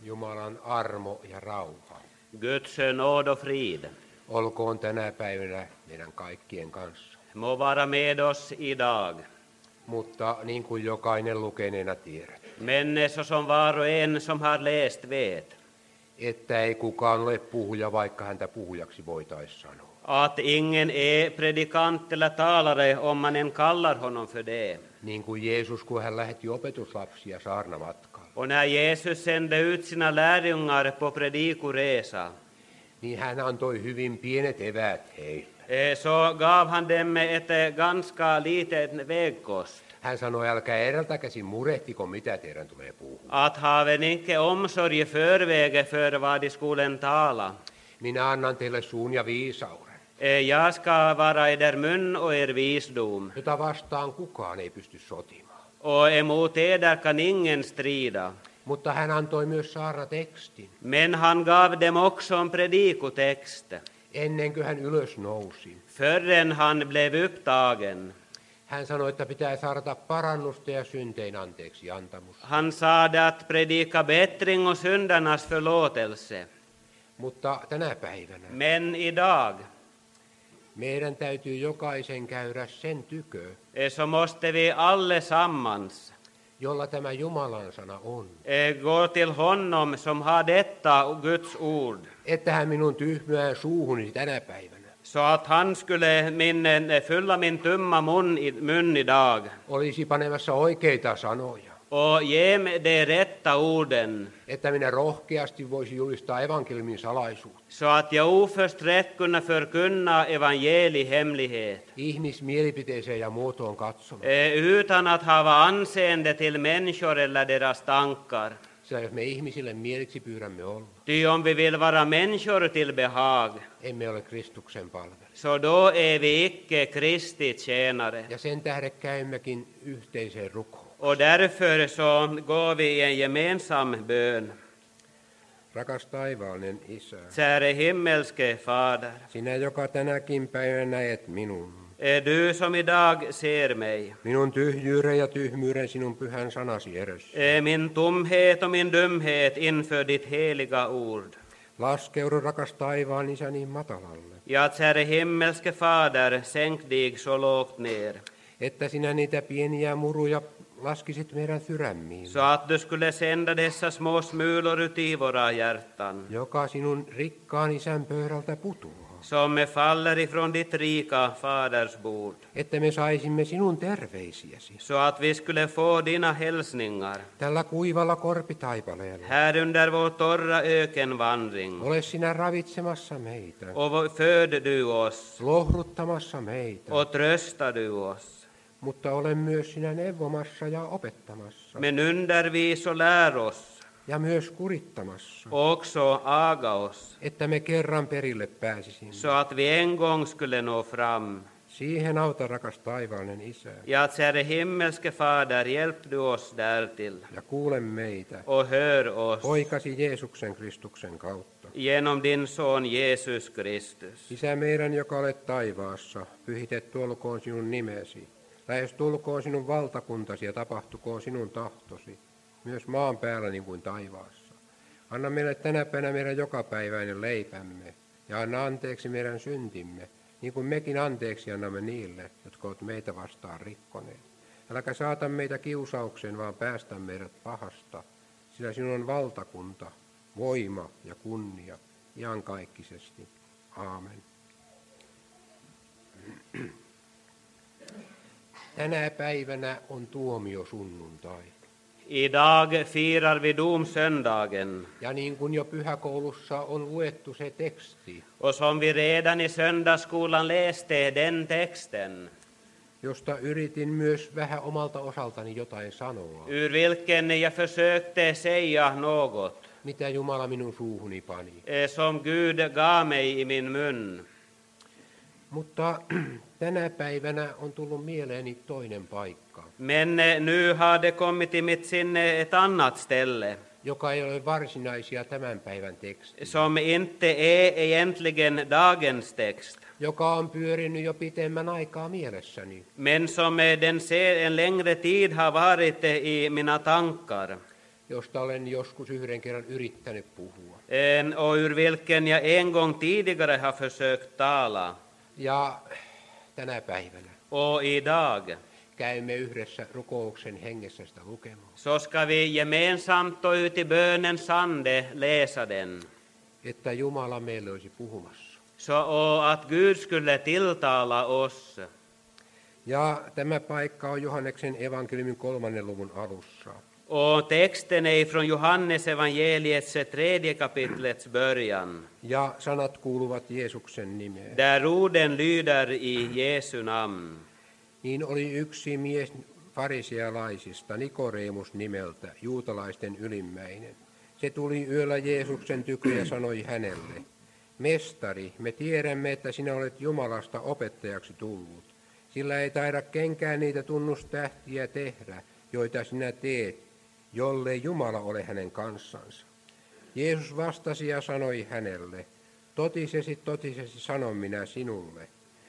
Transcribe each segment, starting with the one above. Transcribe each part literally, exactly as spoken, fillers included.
Jumalan armo ja rauha. Guds nåd och frid Olkoon tänä päivänä meidän kaikkien kanssa. må vara med oss idag. Mutta niin kuin jokainen lukeneena tiedät, Men så som var och en som har läst vet että ei kukaan ole puhuja, vaikka häntä puhujaksi voitaisiin sanoa. att ingen är predikant eller talare om man än kallar honom för det. Niin kuin Jeesus, kun hän lähetti opetuslapsia saarnamatkaan, Och när Jesus sände ut sina lärjungar på predikoresa niin hän antoi hyvin pienet eväät heille. eh, så gav han dem ett eh, ganska litet vägkost. Hän sanoi, älkää edeltä käsin murehtiko, mitä teidän tulee puhua. Att haven inte omsorg i förväg för vad de skulle tala. Minä annan teille suun ja viisauden, Eh, Jag ska vara eder mun och er visdom. jota vastaan kukaan ei pysty sotimaan. Och emot eder kan ingen strida. Mutta hän antoi myös saarnatekstin, Men han gav dem också en predikotext. ennen kuin hän ylös nousi. Förrän han blev upptagen. Hän sanoi, että pitää saada parannusta ja syntein anteeksi antamus. Han sade att predika bättring och syndernas förlåtelse. Mutta tänä päivänä Men idag meidän täytyy jokaisen käydä sen tykö, eh, så måste vi allesammans jolla tämä Jumalan sana on. eh, gå till honom som har detta Guds ord. Että hän minun tyhmään suuhuni tänä päivänä Så att han skulle min, eh, fylla min tumma mun, i- mun idag olisi panemassa oikeita sanoja. och ge mig de rätta orden. Että minä rohkeasti voisi julistaa evankeliumin salaisuutta. Så att jag oförsträtt kunna förkunna evangeliehemlighet. Ihmismielipiteeseen ja muotoon katsomaan. Eh, utan att hava anseende till människor eller deras tankar. Sillä jos me ihmisille mieliksi pyydämme olla, Ty om vi vill vara människor till behag, emme ole Kristuksen palvelijat. så då är vi icke Kristi tjänare. Ja sen tähden käymmekin yhteiseen rukoon. Och därför så går vi i en gemensam bön. Rakas taivaallinen Isä, Käre himmelske Fader, sinä joka tänäkin päivänä näet minun, är du som idag ser mig, minun tyhjyyden ja tyhmyyden sinun pyhän sanasi edessä. är min tomhet och min dumhet inför ditt heliga ord. Laskeudu rakas taivaan Isä niin matalalle, Ja käre himmelske Fader, sänk dig så lågt ner, että sinä niitä pieniä muruja laskisit meidän sydämiin, så att du skulle sända dessa små smulor ut i våra hjärtan, joka sinun rikkaan Isän pöydältä putoaa, som faller ifrån ditt rika Faders bord, että me saisimme sinun terveisiäsi så att vi skulle få dina hälsningar tällä kuivalla korpitaipaleella. här under vår torra ökenvandring. Ole sinä ravitsemassa meitä, Och föd du oss lohduttamassa meitä, och trösta du oss. mutta ole myös sinä neuvomassa ja opettamassa Men undervis och lär oss, ja myös kurittamassa, också aga oss, että me kerran perille pääsisimme. så att vi en gång skulle nå fram. Siihen auta, rakas taivaallinen Isä, Ja, käre himmelske Fader, hjälp du oss därtill ja kuule meitä och hör oss poikasi Jeesuksen Kristuksen kautta. genom din son Jesus Kristus. Isä meidän, joka olet taivaassa, pyhitetty olkoon sinun nimesi. Lähestulkoon sinun valtakuntasi ja tapahtukoon sinun tahtosi, myös maan päällä niin kuin taivaassa. Anna meille tänä päivänä meidän jokapäiväinen leipämme ja anna anteeksi meidän syntimme, niin kuin mekin anteeksi annamme niille, jotka ovat meitä vastaan rikkoneet. Äläkä saata meitä kiusaukseen, vaan päästä meidät pahasta, sillä sinun on valtakunta, voima ja kunnia iankaikkisesti. Aamen. Tänä päivänä on tuomio sunnuntai. Idag firar vi domsöndagen. Ja niin kuin jo pyhäkoulussa on luettu se teksti, Och som vi redan i söndagsskolan läste den texten, josta yritin myös vähän omalta osaltani jotain sanoa, ur vilken jag försökte säga något, mitä Jumala minun suuhuni pani. eh, som Gud gav mig i min mun. Mutta tänä päivänä on tullut mieleeni toinen paikka, Men eh, nu har det kommit i mitt sinne ett annat ställe, joka ei ole varsinaisia tämän päivän tekstiä, som inte är egentligen dagens text, joka on pyörinyt jo pitemmän aikaa mielessäni. men som eh, den ser en längre tid har varit eh, i mina tankar. josta olen joskus yhden kerran yrittänyt puhua. En, och ur vilken jag en gång tidigare har försökt tala. Ja tänä päivänä Och idag käymme yhdessä rukouksen hengessä sitä lukemaan. så ska vi gemensamt och ut i bönens ande läsa den. Että Jumala meille olisi puhumassa. Så och att Gud skulle tilltala oss. Ja tämä paikka on Johanneksen evankeliumin kolmannen luvun alussa. Och texten är från Johannes evangeliets tredje kapitlets början. Ja sanat kuuluvat Jeesuksen nimeen. Där orden lyder i Jesu namn. Niin oli yksi mies farisealaisista, Nikodemus nimeltä, juutalaisten ylimmäinen. Se tuli yöllä Jeesuksen tykö ja sanoi hänelle, Mestari, me tiedämme, että sinä olet Jumalasta opettajaksi tullut. Sillä ei taida kenkään niitä tunnustähtiä tehdä, joita sinä teet, jollei Jumala ole hänen kanssansa. Jeesus vastasi ja sanoi hänelle, Totisesti, totisesti sanon minä sinulle,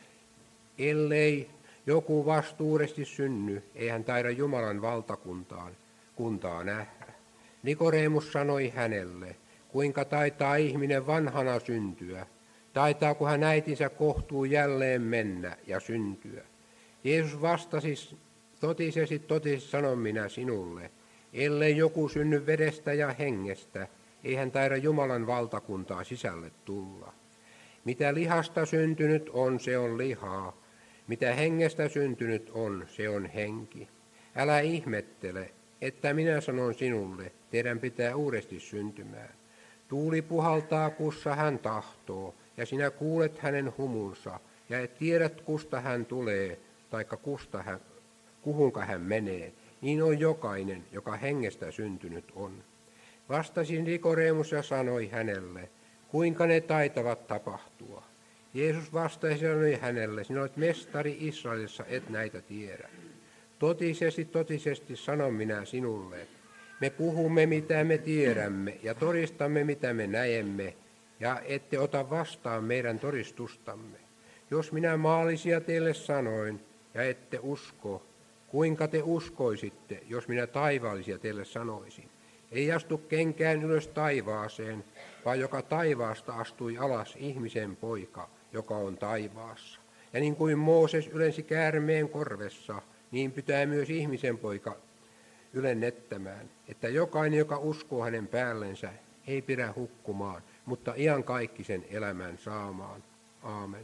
ellei joku vastuudesti synny, ei hän taida Jumalan valtakuntaan kuntaa nähdä. Nikodemus sanoi hänelle, kuinka taitaa ihminen vanhana syntyä, taitaako hän äitinsä kohtuu jälleen mennä ja syntyä. Jeesus vastasi, totisesti, totisesti sanon minä sinulle, ellei joku synny vedestä ja hengestä, ei hän taida Jumalan valtakuntaa sisälle tulla. Mitä lihasta syntynyt on, se on lihaa. Mitä hengestä syntynyt on, se on henki. Älä ihmettele, että minä sanon sinulle, teidän pitää uudesti syntymään. Tuuli puhaltaa, kussa hän tahtoo, ja sinä kuulet hänen humunsa, ja et tiedät, kusta hän tulee, taikka kusta hän, kuhunka hän menee. Niin on jokainen, joka hengestä syntynyt on. Vastasi Nikodemus ja sanoi hänelle, kuinka ne taitavat tapahtua. Jeesus vastasi ja sanoi hänelle, sinä olet mestari Israelissa, et näitä tiedä. Totisesti, totisesti sanon minä sinulle, me puhumme mitä me tiedämme ja todistamme mitä me näemme, ja ette ota vastaan meidän todistustamme. Jos minä maallisia teille sanoin ja ette usko, kuinka te uskoisitte, jos minä taivaallisia teille sanoisin? Ei astu kenkään ylös taivaaseen, vaan joka taivaasta astui alas ihmisen poika, joka on taivaassa. Ja niin kuin Mooses ylensi käärmeen korvessa, niin pitää myös ihmisen poika ylennettämään, että jokainen, joka uskoo hänen päällensä, ei pidä hukkumaan, mutta iankaikkisen elämän saamaan. Aamen.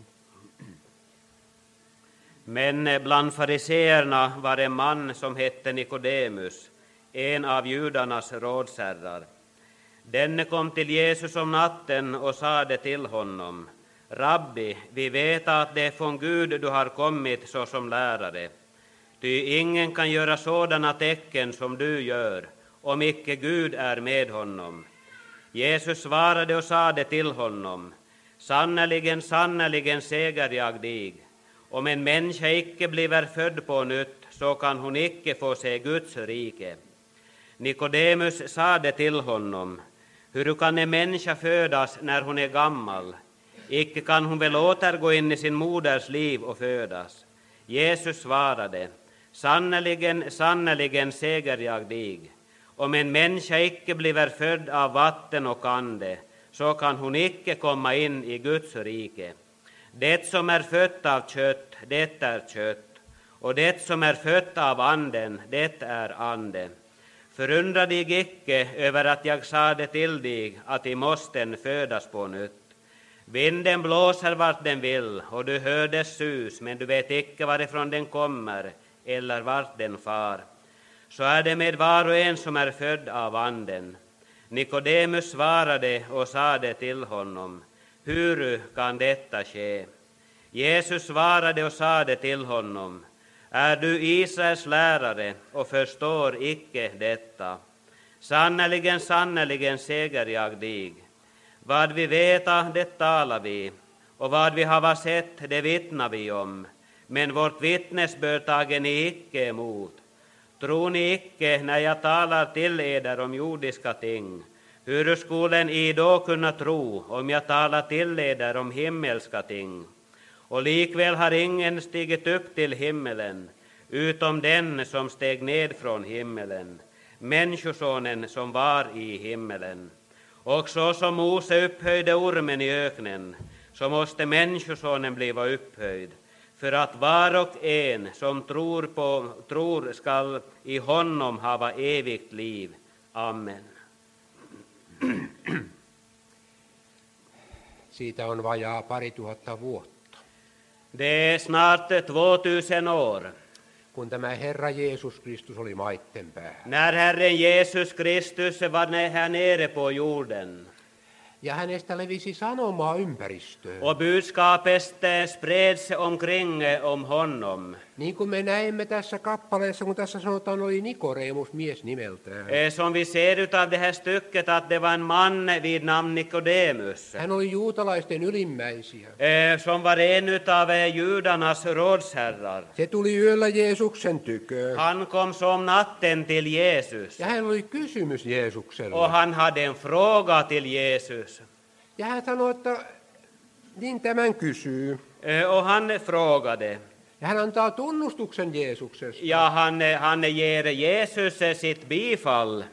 Men bland fariseerna var en man som hette Nikodemus, en av judarnas rådsherrar. Denne kom till Jesus om natten och sade till honom, Rabbi, vi vet att det är från Gud du har kommit såsom lärare. Ty ingen kan göra sådana tecken som du gör, om icke Gud är med honom. Jesus svarade och sade till honom, Sannerligen, sannerligen säger jag dig, om en människa icke bliver född på nytt, så kan hon icke få se Guds rike. Nikodemus sade till honom, hur kan en människa födas när hon är gammal? Icke kan hon väl återgå in i sin moders liv och födas. Jesus svarade, sannerligen, sannerligen säger jag dig, om en människa icke bliver född av vatten och ande, så kan hon icke komma in i Guds rike. Det som är fött av kött, det är kött, och det som är fött av anden, det är ande. Förundra dig icke över att jag sade till dig att i måsten födas på nytt. Vinden blåser vart den vill, och du hör dess sus, men du vet icke varifrån den kommer eller vart den far. Så är det med var och en som är född av anden. Nikodemus svarade och sade till honom, hur kan detta ske? Jesus svarade och sade till honom, är du Israels lärare och förstår icke detta? Sannerligen, sannerligen säger jag dig, vad vi veta, det talar vi, och vad vi hava sett, det vittnar vi om, men vårt vittnesbörd tager ni icke emot. Tror ni icke när jag talar till eder om jordiska ting? Hur skulle I då kunna tro om jag talar till eder om himmelska ting? Och likväl har ingen stigit upp till himmelen, utom den som steg ned från himmelen, Människosonen som var i himmelen. Och så som Mose upphöjde ormen i öknen, så måste Människosonen bliva upphöjd, för att var och en som tror på tror skall i honom hava evigt liv. Amen. Siitä on vajaa pari tuhatta vuotta, Det är snart tvåtusen år kun tämä Herra Jeesus Kristus oli maitten päällä. när Herren Jesus Kristus var här nere på jorden. Ja hänestä levisi sanomaa ympäristöön. Och budskapet spreds omkring om honom. Niin kuin me näemme tässä kappaleessa, kun tässä sanotaan, oli Nikoremus mies nimeltään. Eh, Som vi ser utav det här stycket att det var en man vid namn Nikodemus. Hän oli juutalaisten ylimmäisiä. Eh, Som var en utav eh, judarnas rådsherrar. Se tuli yöllä Jeesuksen tyköön. Han kom som natten till Jesus. Ja hän oli kysymys Jeesukselle. Och han hade en fråga till Jesus. Ja hän sanoi, että niin tämän kysyy. Eh, Och han frågade. Ja hän antaa tunnustuksen Jeesuksesta. Ja han, han ger Jesus sitt bifall.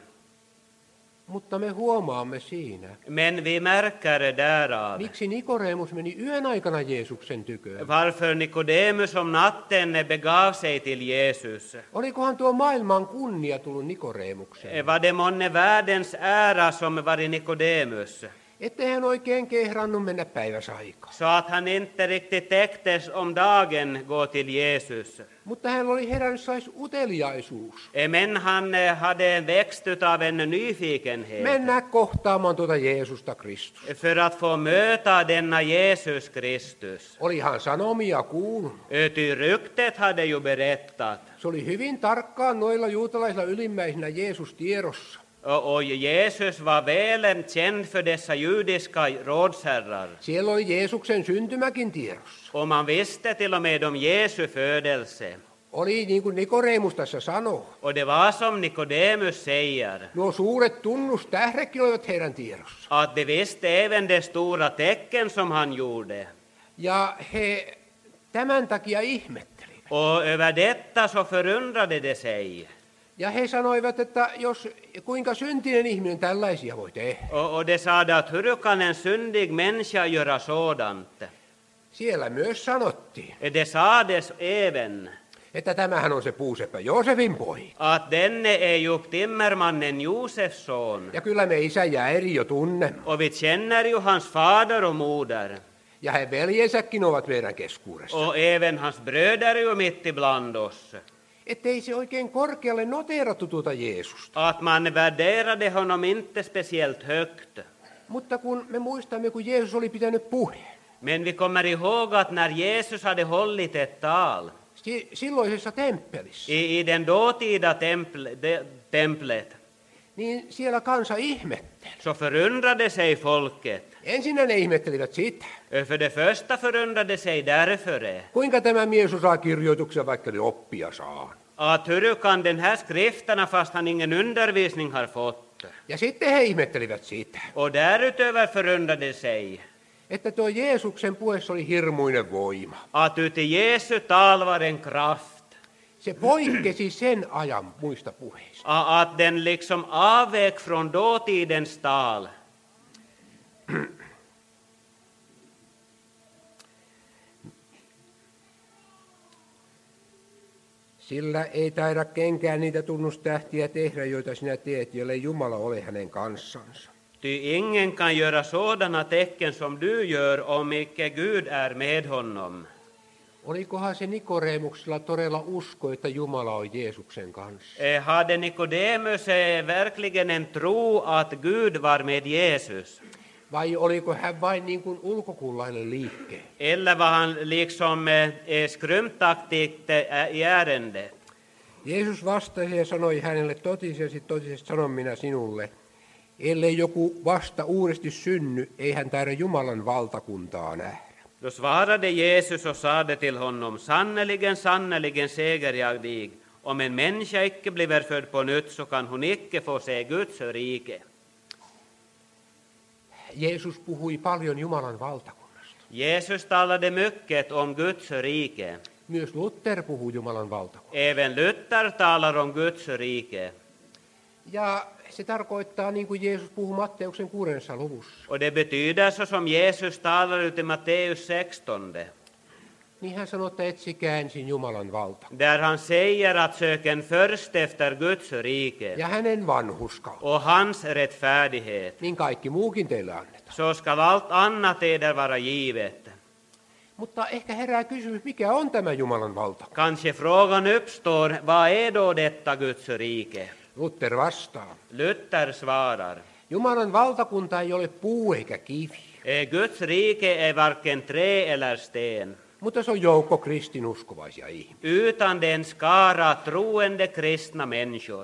Mutta me huomaamme siinä, Men vi märker därav miksi Nikoremus meni yön aikana Jeesuksen tyköön. varför Nikodemus om natten begav sig till Jesus. Olikohan tuo maailman kunnia tullut Nikoremukseen? Var det månne världens ära som var i Nikodemus? Ettei hän oikein kehrannut mennä päiväsaikaan. Så att han inte riktigt täcktes om dagen gå till Jesus. Mutta hän oli herännyt sais uteliaisuus. Men han hade växt utav en nyfikenhet. Mennä kohtaamaan tuota Jeesusta Kristus. För att få möta denna Jesus Kristus. Olihan sanomia kuulunut. Ty ryktet hade ju berättat. Se oli hyvin tarkkaan noilla juutalaisilla ylimmäisinä Jeesus tiedossa. Och Jesus var väl känd för dessa judiska rådsherrar. Siellä oli Jeesuksen syntymäkin tiedossa. Och man visste till och med om Jesu födelse. Oli niin kuin Nikoremus tässä sanoo. Och det var som Nikodemus säger. Nuo suuret tunnustähdekin olivat heidän tiedossa. Att de visste även de stora tecken som han gjorde. Ja he tämän takia ihmettelivät. Och över detta så förundrade de sig. Ja he sanoivat, että jos, kuinka syntinen ihminen tällaisia voi tehdä. Och, och de sade att hur kan en syndig människa göra sådant? Siellä myös sanottiin, Det sades även että tämähän on se puuseppä Joosefin poika. att denne är ju timmermannen Josefs son. Ja kyllä me isä ja äiti jo tunnemme. Och vi känner ju hans fader och moder. Ja he veljensäkin ovat meidän keskuudessa. Och även hans bröder är ju mitt ibland oss. Ettei se oikein korkealle noteerattu tuota Jeesusta. Att man värderade honom inte speciellt högt. Mutta kun me muistamme, kun Jeesus oli pitänyt puheen. Men vi kommer ihåg att när Jesus hade hållit ett tal Silloisessa temppelissä. i, i den dåtida temple, de, templet, Niin siellä kansa ihmetteli. så förundrade sig folket. Ensinnä ne ihmettelivät sitä. För det första förundrade sig därför Kuinka tämä mies osaa kirjoituksia, vaikka ne oppia saa. att hur kan den här skrifterna fast han ingen undervisning har fått. Ja sitten he ihmettelivät sitä, Och därutöver förundrade sig että tuo Jeesuksen puheessa oli hirmuinen voima. att uti Jesu tal var en kraft. Se poikkesi sen ajan muista puheista. Att den liksom avvek från dåtidens tal. Sillä ei taida kenkään niitä tunnustähtiä tehdä, joita sinä teet, jollei Jumala ole hänen kanssansa. Ty ingen kan göra sådana tecken som du gör om icke Gud är med honom. Olikohan se Nikoremuksella todella usko, että Jumala on Jeesuksen kanssa? Eh, Hade Nikodemus eh, verkligen en tro att Gud var med Jesus? Vai oliko hän vain niin kuin ulkokuunlainen liikkeen? Eller var han liksom eh, eh, skrumtaktigt eh, i ärendet? Jeesus vastasi ja sanoi hänelle, totisesti, totisesti sanon minä sinulle, ellei joku vasta uudesti synny, ei hän taida Jumalan valtakuntaa nähdä. Då svarade Jesus och sade till honom, sannerligen, sannerligen säger jag dig, om en människa icke blir född på nytt så kan hon icke få se Guds rike. Jeesus puhui paljon Jumalan valtakunnasta. Jesus talade mycket om Guds rike. Myös Luther puhui Jumalan valtakunnasta. Även Luther talar om Guds rike. Ja se tarkoittaa, niin kuin Jeesus puhuu Matteuksen kuudennessa luvussa. Och det betyder så som Jesus talar ut i Matteus sexton. Niin hän sanoo, että etsikää ensin Jumalan valta. Där han säger att söken först efter Guds rike Ja hänen vanhurskautta. och hans rättfärdighet, Niin kaikki muukin teille annetaan. så skall allt annat eder vara givet. Mutta ehkä herää kysymys, mikä on tämä Jumalan valta? Kanske frågan uppstår, vad är då detta Guds rike? Luther vastaa. Luther svarar, Jumalan valtakunta ei ole puu eikä kivi, eh, Guds rike är varken trä eller sten, mutta se on joukko kristinuskovaisia ihmisiä. utan det är en skara troende kristna människor.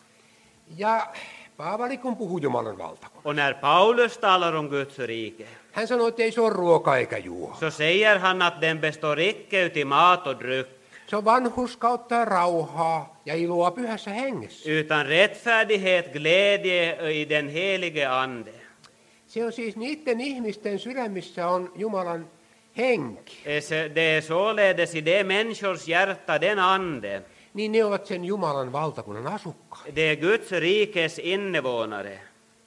Ja Paavali kun puhuu Jumalan valtakunnasta, Och när Paulus talar om Guds rike, hän sanoo, että ei se ole ruoka eikä juo. så säger han att den består icke uti mat och dryck, Se on vanhurskautta ja rauhaa ja iloa pyhässä hengessä. utan rättfärdighet, glädje i den helige ande. Se on siis niiden ihmisten sydämissä on Jumalan henki. Eh, så Det är således i de människors hjärta den ande, Niin ne ovat sen Jumalan valtakunnan asukkaita. det är Guds rikes invånare.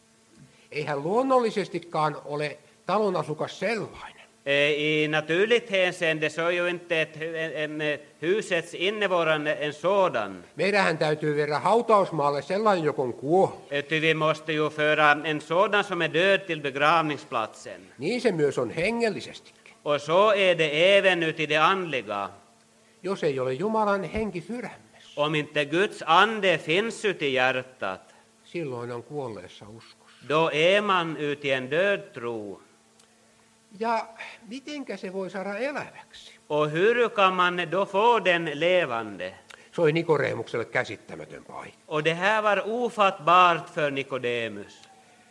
Eihän luonnollisestikaan ole talon asukas sellainen. Eh, I naturligt hänseende så är ju inte ett, en, en, husets invånare en sådan. Meidänhän täytyy viedä hautausmaalle sellainen, joka on kuollut. Eh, Ty vi måste ju föra en sådan som är död till begravningsplatsen. Niin se myös on hengellisestikin. Och så är det även uti det andliga. Jos ei ole Jumalan henki sydämessä, Om inte Guds ande finns uti hjärtat, silloin on kuolleessa uskossa. då är man uti en död tro. Ja mitenkä se voi saada eläväksi? Och hur kan man då få den levande? Se oli Nikoreemukselle käsittämätön paikka. Och det här var ofattbart för Nikodemus.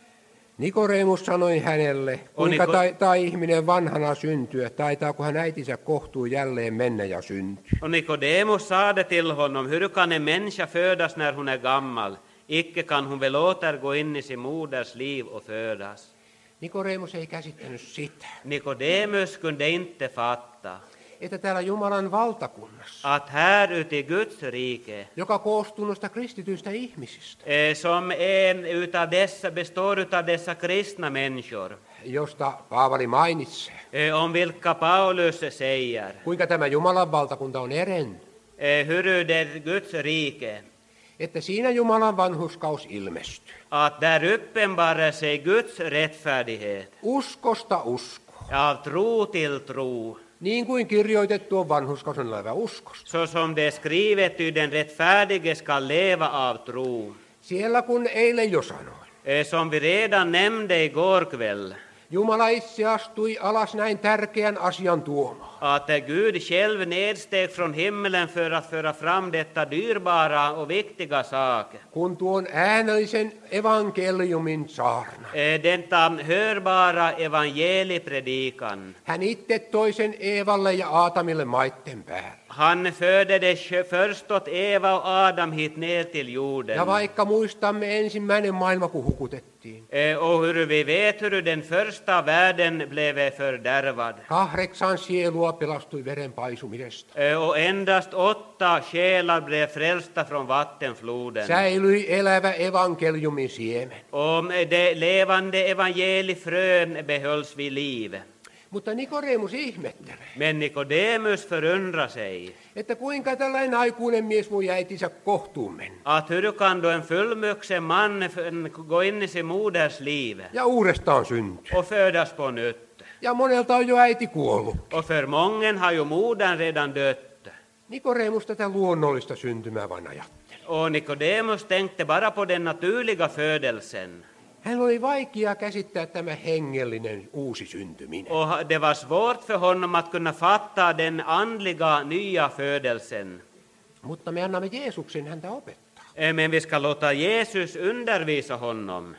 Nikoreemus sanoi hänelle, kuinka Niko- taitaa ihminen vanhana syntyä, taitaako hän äitinsä kohtuun jälleen mennä ja syntyä. Och Nikodemus sade till honom, hur kan en människa födas när hon är gammal? Icke kan hon väl återgå in i sin moders liv och födas. Nikoreemus ei käsittänyt sitä, Nikodemus kunde inte fatta että täällä Jumalan valtakunnassa, att här ute i Guds rike, joka koostuu noista kristityistä ihmisistä, eh, som en utav dessa, består utav dessa kristna människor, josta Paavali mainitsee, eh, om vilka Paulus säger, kuinka tämä Jumalan valtakunta on erennyt, eh, hur det Guds rike, että siinä Jumalan vanhurskaus ilmestyy. att där uppenbarar sig Guds rättfärdighet, Uskosta usko. av tro till tro, Niin kuin kirjoitettu on, vanhurskaus on levä uskosta. så som det är skrivet, ty den rättfärdige ska leva av tro. Siellä kun eilen jo sanoin, Eh, Som vi redan nämnde igår kväll, Jumala itse astui alas näin tärkeän asian tuomaan. att Gud själv nedsteg från himmelen för att föra fram detta dyrbara och viktiga sak. Kun tuon äänellisen evankeliumin saarna. Eh, Detta hörbara evangeliepredikan. Hän itse toi sen Eevalle ja Aatamille maitten päälle. Han förde det först åt Eva och Adam hit ner till jorden. Ja vaikka muistamme ensimmäinen maailma, kun hukutettiin. Eh, Och hur vi vet hur den första världen blev fördärvad. Kahdeksan sielua pelastui veren paisumisesta. Eh, Och endast åtta själar blev frälsta från vattenfloden. Säilyi elävä evankeliumin siemen. Och det levande evangeliefrön behölls vid liv. Mutta Nikoreemus ihmettelee, Men Nikodemus förundrar sig että kuinka tällainen aikuinen mies voi äitinsä kohtuun mennä. att hur kan då en fullvuxen man f- gå in i sin moders liv Ja uudestaan syntyä. och födas på nytt. Ja monelta on jo äiti kuollut. Och för mången har ju modern redan dött. Nikoreemus tätä luonnollista syntymää vain ajatteli. Och Nikodemus tänkte bara på den naturliga födelsen. Hän oli vaikea käsittää tämä hengellinen uusi syntyminen. Och det var svårt för honom att kunna fatta den andliga nya födelsen. Mutta me annamme Jeesuksen häntä opettaa. Eh, Men vi ska låta Jesus undervisa honom.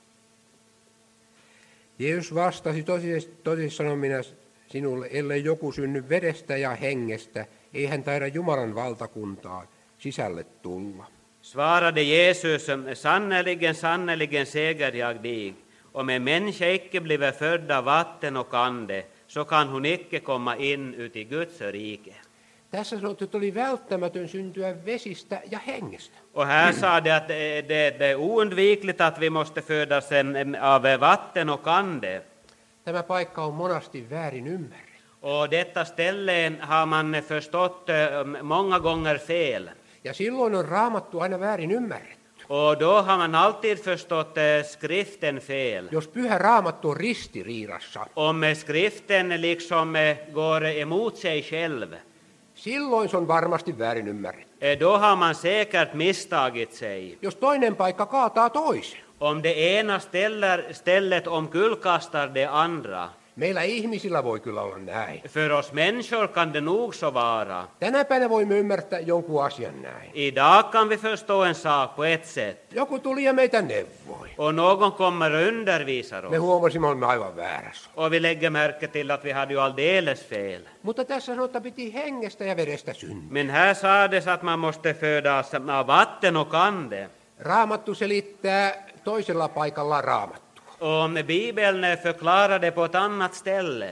Jeesus vastasi tosissaan sanon minä sinulle, ellei joku synny vedestä ja hengestä, ei hän taida Jumalan valtakuntaan sisälle tulla. Svarade Jesus, sannerligen, sannerligen säger jag dig, om en människa icke bliver född av vatten och ande, så kan hon icke komma in ut i Guds rike. Tässä sanottu, että oli välttämätön syntyä vesistä ja hengestä. Och här sa det att det, det, det är oundvikligt att vi måste födas en- av vatten och ande. Tämä paikka on monasti väärin ymmärretty. Och detta ställe har man förstått eh, många gånger fel. Ja silloin on Raamattu aina väärin ymmärretty. Och då har man alltid förstått eh, skriften fel. Jos Pyhä Raamattu on ristiriidassa, Om eh, skriften liksom eh, går emot sig själv, silloin se on varmasti väärin ymmärretty. eh, då har man säkert misstagit sig. Jos toinen paikka kaataa toisen. Om det ena ställer, stället omkullkastar det andra. Meillä ihmisillä voi kyllä olla näin. För oss människor kan det nog så vara. Tänä päivänä voimme ymmärtää jonkun asian näin. Idag kan vi förstå en sak på ett sätt. Joku tuli ja meitä neuvoi. Och någon kommer och undervisar Me oss. huomasimme, olemme aivan väärässä. Och vi lägger märke till att vi hade ju alldeles fel. Mutta tässä sanotaan, että piti hengestä ja verestä syntyä. Men här sades att man måste födas av vatten och ande. Raamattu selittää toisella paikalla Raamattua. Och Bibeln förklarar det på ett annat ställe.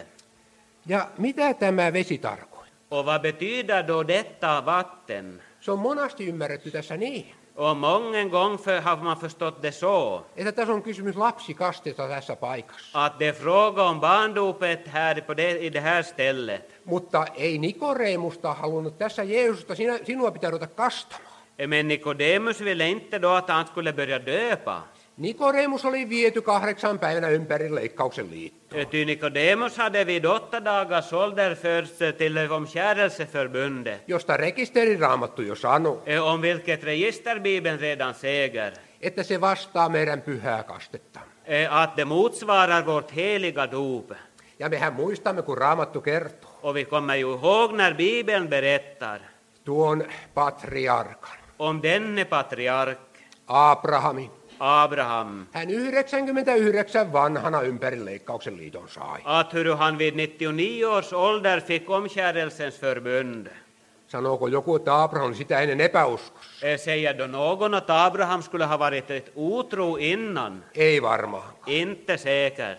Ja mitä tämä vesi tarkoittaa? Och vad betyder då detta vatten? Se on monasti ymmärretty tässä niin, Och många gånger för, har man förstått det så, että tässä on kysymys lapsikastesta tässä paikassa. att det är fråga om barndopet här på det, i det här stället. Mutta ei Nikoreemusta halunnut tässä Jeesusta, sinä, sinua pitää ruveta kastamaan. Men Nikodemus ville inte då att han skulle börja döpa. Nikoreemus oli viety kahdeksan päivänä ympäri leikkauksen liittoon. Ty Nikodemus hade vid åtta dagars ålder förts till omskärelseförbundet, Josta rekisteriraamattu jo sanoo, om vilket register Bibeln redan säger, että se vastaa meidän pyhää kastettamme. att det motsvarar vårt heliga dop. Ja mehän muistamme, kun Raamattu kertoo Och vi kommer ju ihåg när Bibeln berättar tuon patriarkan, om denne patriark, Abrahamin. Abraham, Hän yhdeksänkymmentäyhdeksän vanhana ympäri leikkauksen liiton sai. att hur han vid nittionio års ålder fick omskärelsens förbund. Sanooko joku, että Abraham oli sitä ennen epäuskossa? Eh, Säger då någon att Abraham skulle ha varit ett otro innan? Ei varmaan. Inte säkert.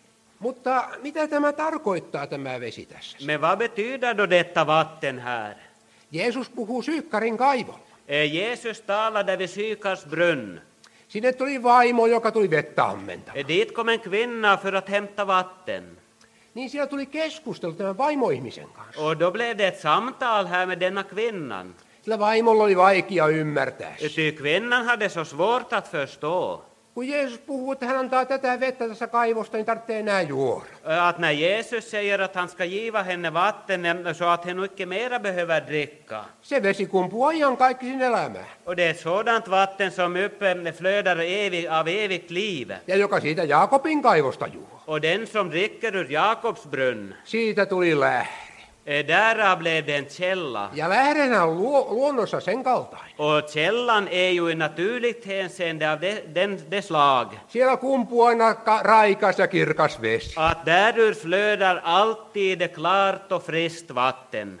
Mutta mitä tämä tarkoittaa, tämä vesi tässä? Men vad betyder då detta vatten här? Jeesus puhuu Syykkarin kaivolla. Eh, Jesus talade vid Sykars brunn. Sinne tuli vaimo, joka tuli vettä ammentamaan. Eh, Dit kom en kvinna för att hämta vatten. Niin siellä tuli keskustelu tämän vaimoihmisen kanssa. Och då blev det ett samtal här med denna kvinnan. Sillä vaimolla oli vaikea ymmärtää sitä. Ty kvinnan hade så svårt att förstå Kun Jeesus puhuu, että hän antaa tätä vettä tässä kaivosta, niin tarvitsee enää juoda. att när Jesus säger att han ska giva henne vatten så att hon inte mera behöver dricka. Se vesi kumpuaa ihan kaikki sin elämään. Och det är ett sådant vatten som uppflödar evig, av evigt liv. Ja joka siitä Jaakobin kaivosta juo. Och den som dricker ur Jakobs brunn, Siitä tuli lähde. eh, därav blev det en källa. Ja lähdenä on luo, luonnossa sen kaltainen. Och källan är ju i naturligt hänseende av det, den, det slag Siellä kumpuaa aina ka- raikas ja kirkas vesi. att därur flödar alltid klart och friskt vatten.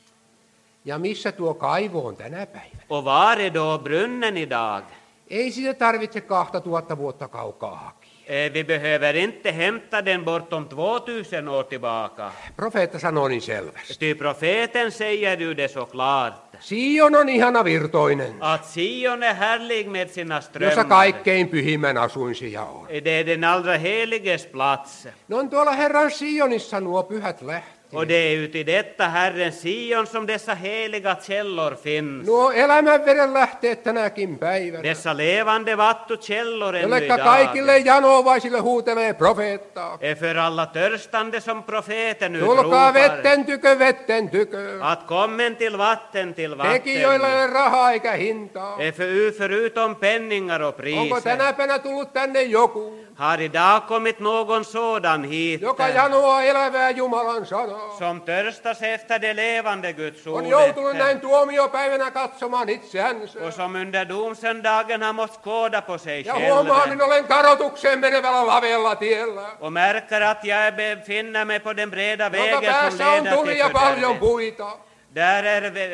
Ja missä tuo kaivo on tänä päivänä? Och var är då brunnen idag? Ei sitä tarvitse kahta tuhatta vuotta kaukaa hakea. Eh, Vi behöver inte hämta den bortom tvåtusen år tillbaka. Profeetta sanoo niin selvästi. Ty profeten säger ju det så klart, Sion on ihana virtoinen, att Sion är härlig med sina jossa strömmar. kaikkein pyhimmän asuinsija on. Det är den allra heliges plats. Ne on tuolla Herran Sionissa nuo pyhät lähteet. Och det är uti detta Herren Sion som dessa heliga källor finns. Nuo elämänveden lähteet tänäkin päivänä. Dessa levande vattukällor ännu Jollekka idag. kaikille janovaisille huutelee profeettaa. Är för alla törstande som profeten Tulkaa utropar. vetten tykö, vetten tykö. Att kommen till vatten, till Tekijöillä ei vatten. ole rahaa eikä hintaa. Är för, förutom penningar och Onko priser. tänä päivänä tullut tänne joku, Har idag kommit någon sådan hit joka janoaa elävää Jumalan sanaa? som törstas efter det levande Guds On joutunut ordet näin tuomiopäivänä katsomaan itseänsä. och som under domsöndagen har måst skåda på sig Ja huomaa, själv minä olen kadotukseen menevällä lavella tiellä. och märker att jag befinner mig på den breda Jonka vägen som päässä on leder tuli till ja paljon fördärvet, puita. Där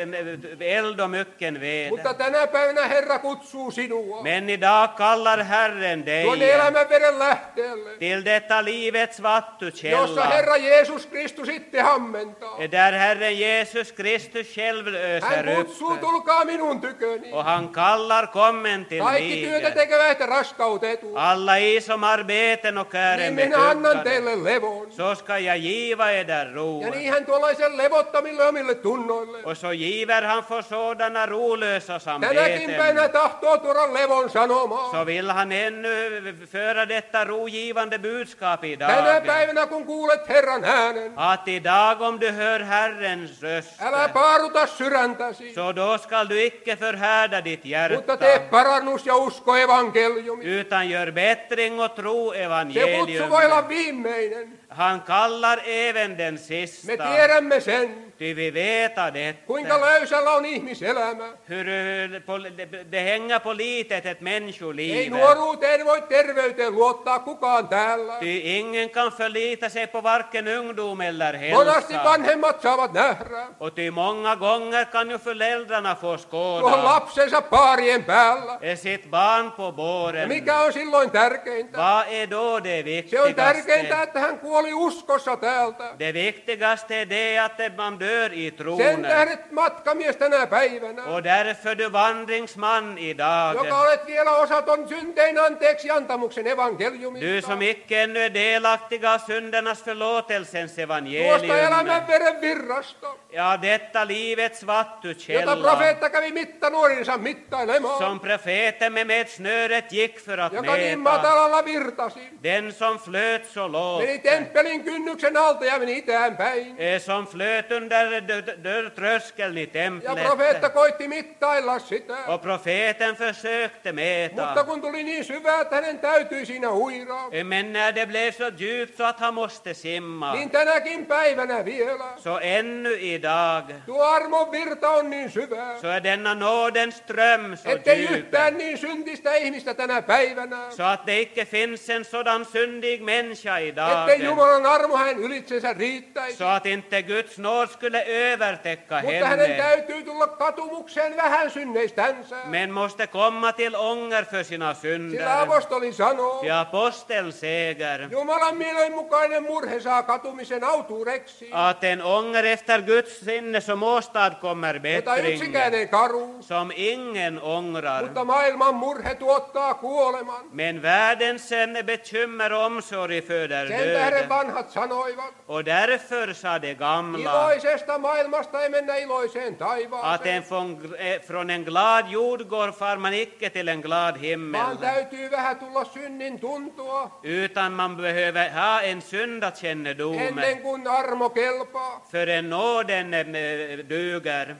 är eld och mycken ved. Mutta tänä päivänä Herra kutsuu sinua Men idag kallar Herren tuonne dig elämän veden lähteelle, till detta livets jossa vattukälla, Herra Jeesus Kristus itse hammentaa. där Herren Jesus Kristus själv Hän öser kutsuu, upp. tulkaa minun tyköni. Och han kallar, kommen till Kaikki työtä mig. tekevät ja raskautetut, Alla i som arbeten och är niin minä annan betuggade, teille levon. så ska jag giva eder Ja ro. niin hän tuollaisen levottomille omille tunnoille. Och så giver han för sådana rolösa Tänäkin päivänä samveten. tahtoo tuoda levon sanomaa. Så vill han ännu föra detta rogivande budskap Tänä idag. päivänä kun kuulet Herran äänen, Att idag om du hör Herrens röst, älä paaruta sydäntäsi, så då skall du icke förhärda ditt mutta tee hjärta, parannus ja usko evankeliumi. utan gör bättring och tro Se kutsu evangelium. voi olla viimeinen. Han kallar även den Me sista, tiedämme sen, ty vi vet kuinka detta. löysällä on ihmiselämä. Hur på- det- det hänger på litet ett Ei människoliv. nuoruuteen voi terveyteen luottaa kukaan täällä. Ty ingen kan förlita sig på varken ungdom eller Monasti hälsa. vanhemmat saavat nähdä Och ty många gånger kan ju föräldrarna få tuohon skåda lapsensa paarien päällä. sitt barn på Ja båren. mikä on silloin tärkeintä? Vad är då det Se on tärkeintä, viktigaste? että hän kuoli uskossa täältä. Det viktigaste är det att man dör i Sen tron. tähdet matkamies tänä päivänä, Och därför du vandringsman idag, joka olet vielä osaton syntein anteeksi antamuksen evankeliumista. du som icke ännu är delaktig av syndernas förlåtelsens Tuosta evangelium, elämän veren virrasta, ja detta livets jota vattukälla, profeetta kävi mittanuorinsa mittailemaan, som profeten med, med snöret gick för att joka niin mäta, matalalla virtasi, den som flöt så lågt, meni temppelin kynnyksen alta ja meni itään päin. eh, som flöt under dö- dörrtröskeln i Ja templet. profeetta koitti mittailla sitä, Och profeten försökte mutta mäta. kun tuli niin syvää, että hänen täytyi siinä uiraa, Men när det blev så djupt så att han måste simma, niin tänäkin päivänä vielä så ännu idag, tuo armon virta on niin syvää, så är denna nådens ström så ettei djup, yhtään niin syntistä ihmistä tänä päivänä, så att det icke finns en sådan syndig människa idag, ettei Jumalan armo hänen ylitsensä riittäisi. så att inte Guds nåd skulle övertäcka Mutta hänen henne, täytyy tulla katumukseen vähän synneistänsä. men måste komma till ånger för sina Sillä synder. apostoli sanoo, Ja aposteln säger Jumalan mielenmukainen murhe saa katumisen autuudeksi, att en ånger efter Guds sinne som åstadkommer jota bättring, yksikään ei karu, som ingen ångrar. mutta maailman murhe tuottaa kuoleman. Men världens bekymmer och omsorg föder Sen tähden död. vanhat sanoivat, Och därför sa de gamla iloisesta maailmasta ei mennä iloiseen att taivaaseen, en från, eh, från en glad jordgård far man icke till en glad vaan himmel, täytyy vähän tulla synnin tuntua utan man behöver ha en syndakännedom ennen kuin armo kelpaa. förrän nåden eh, duger.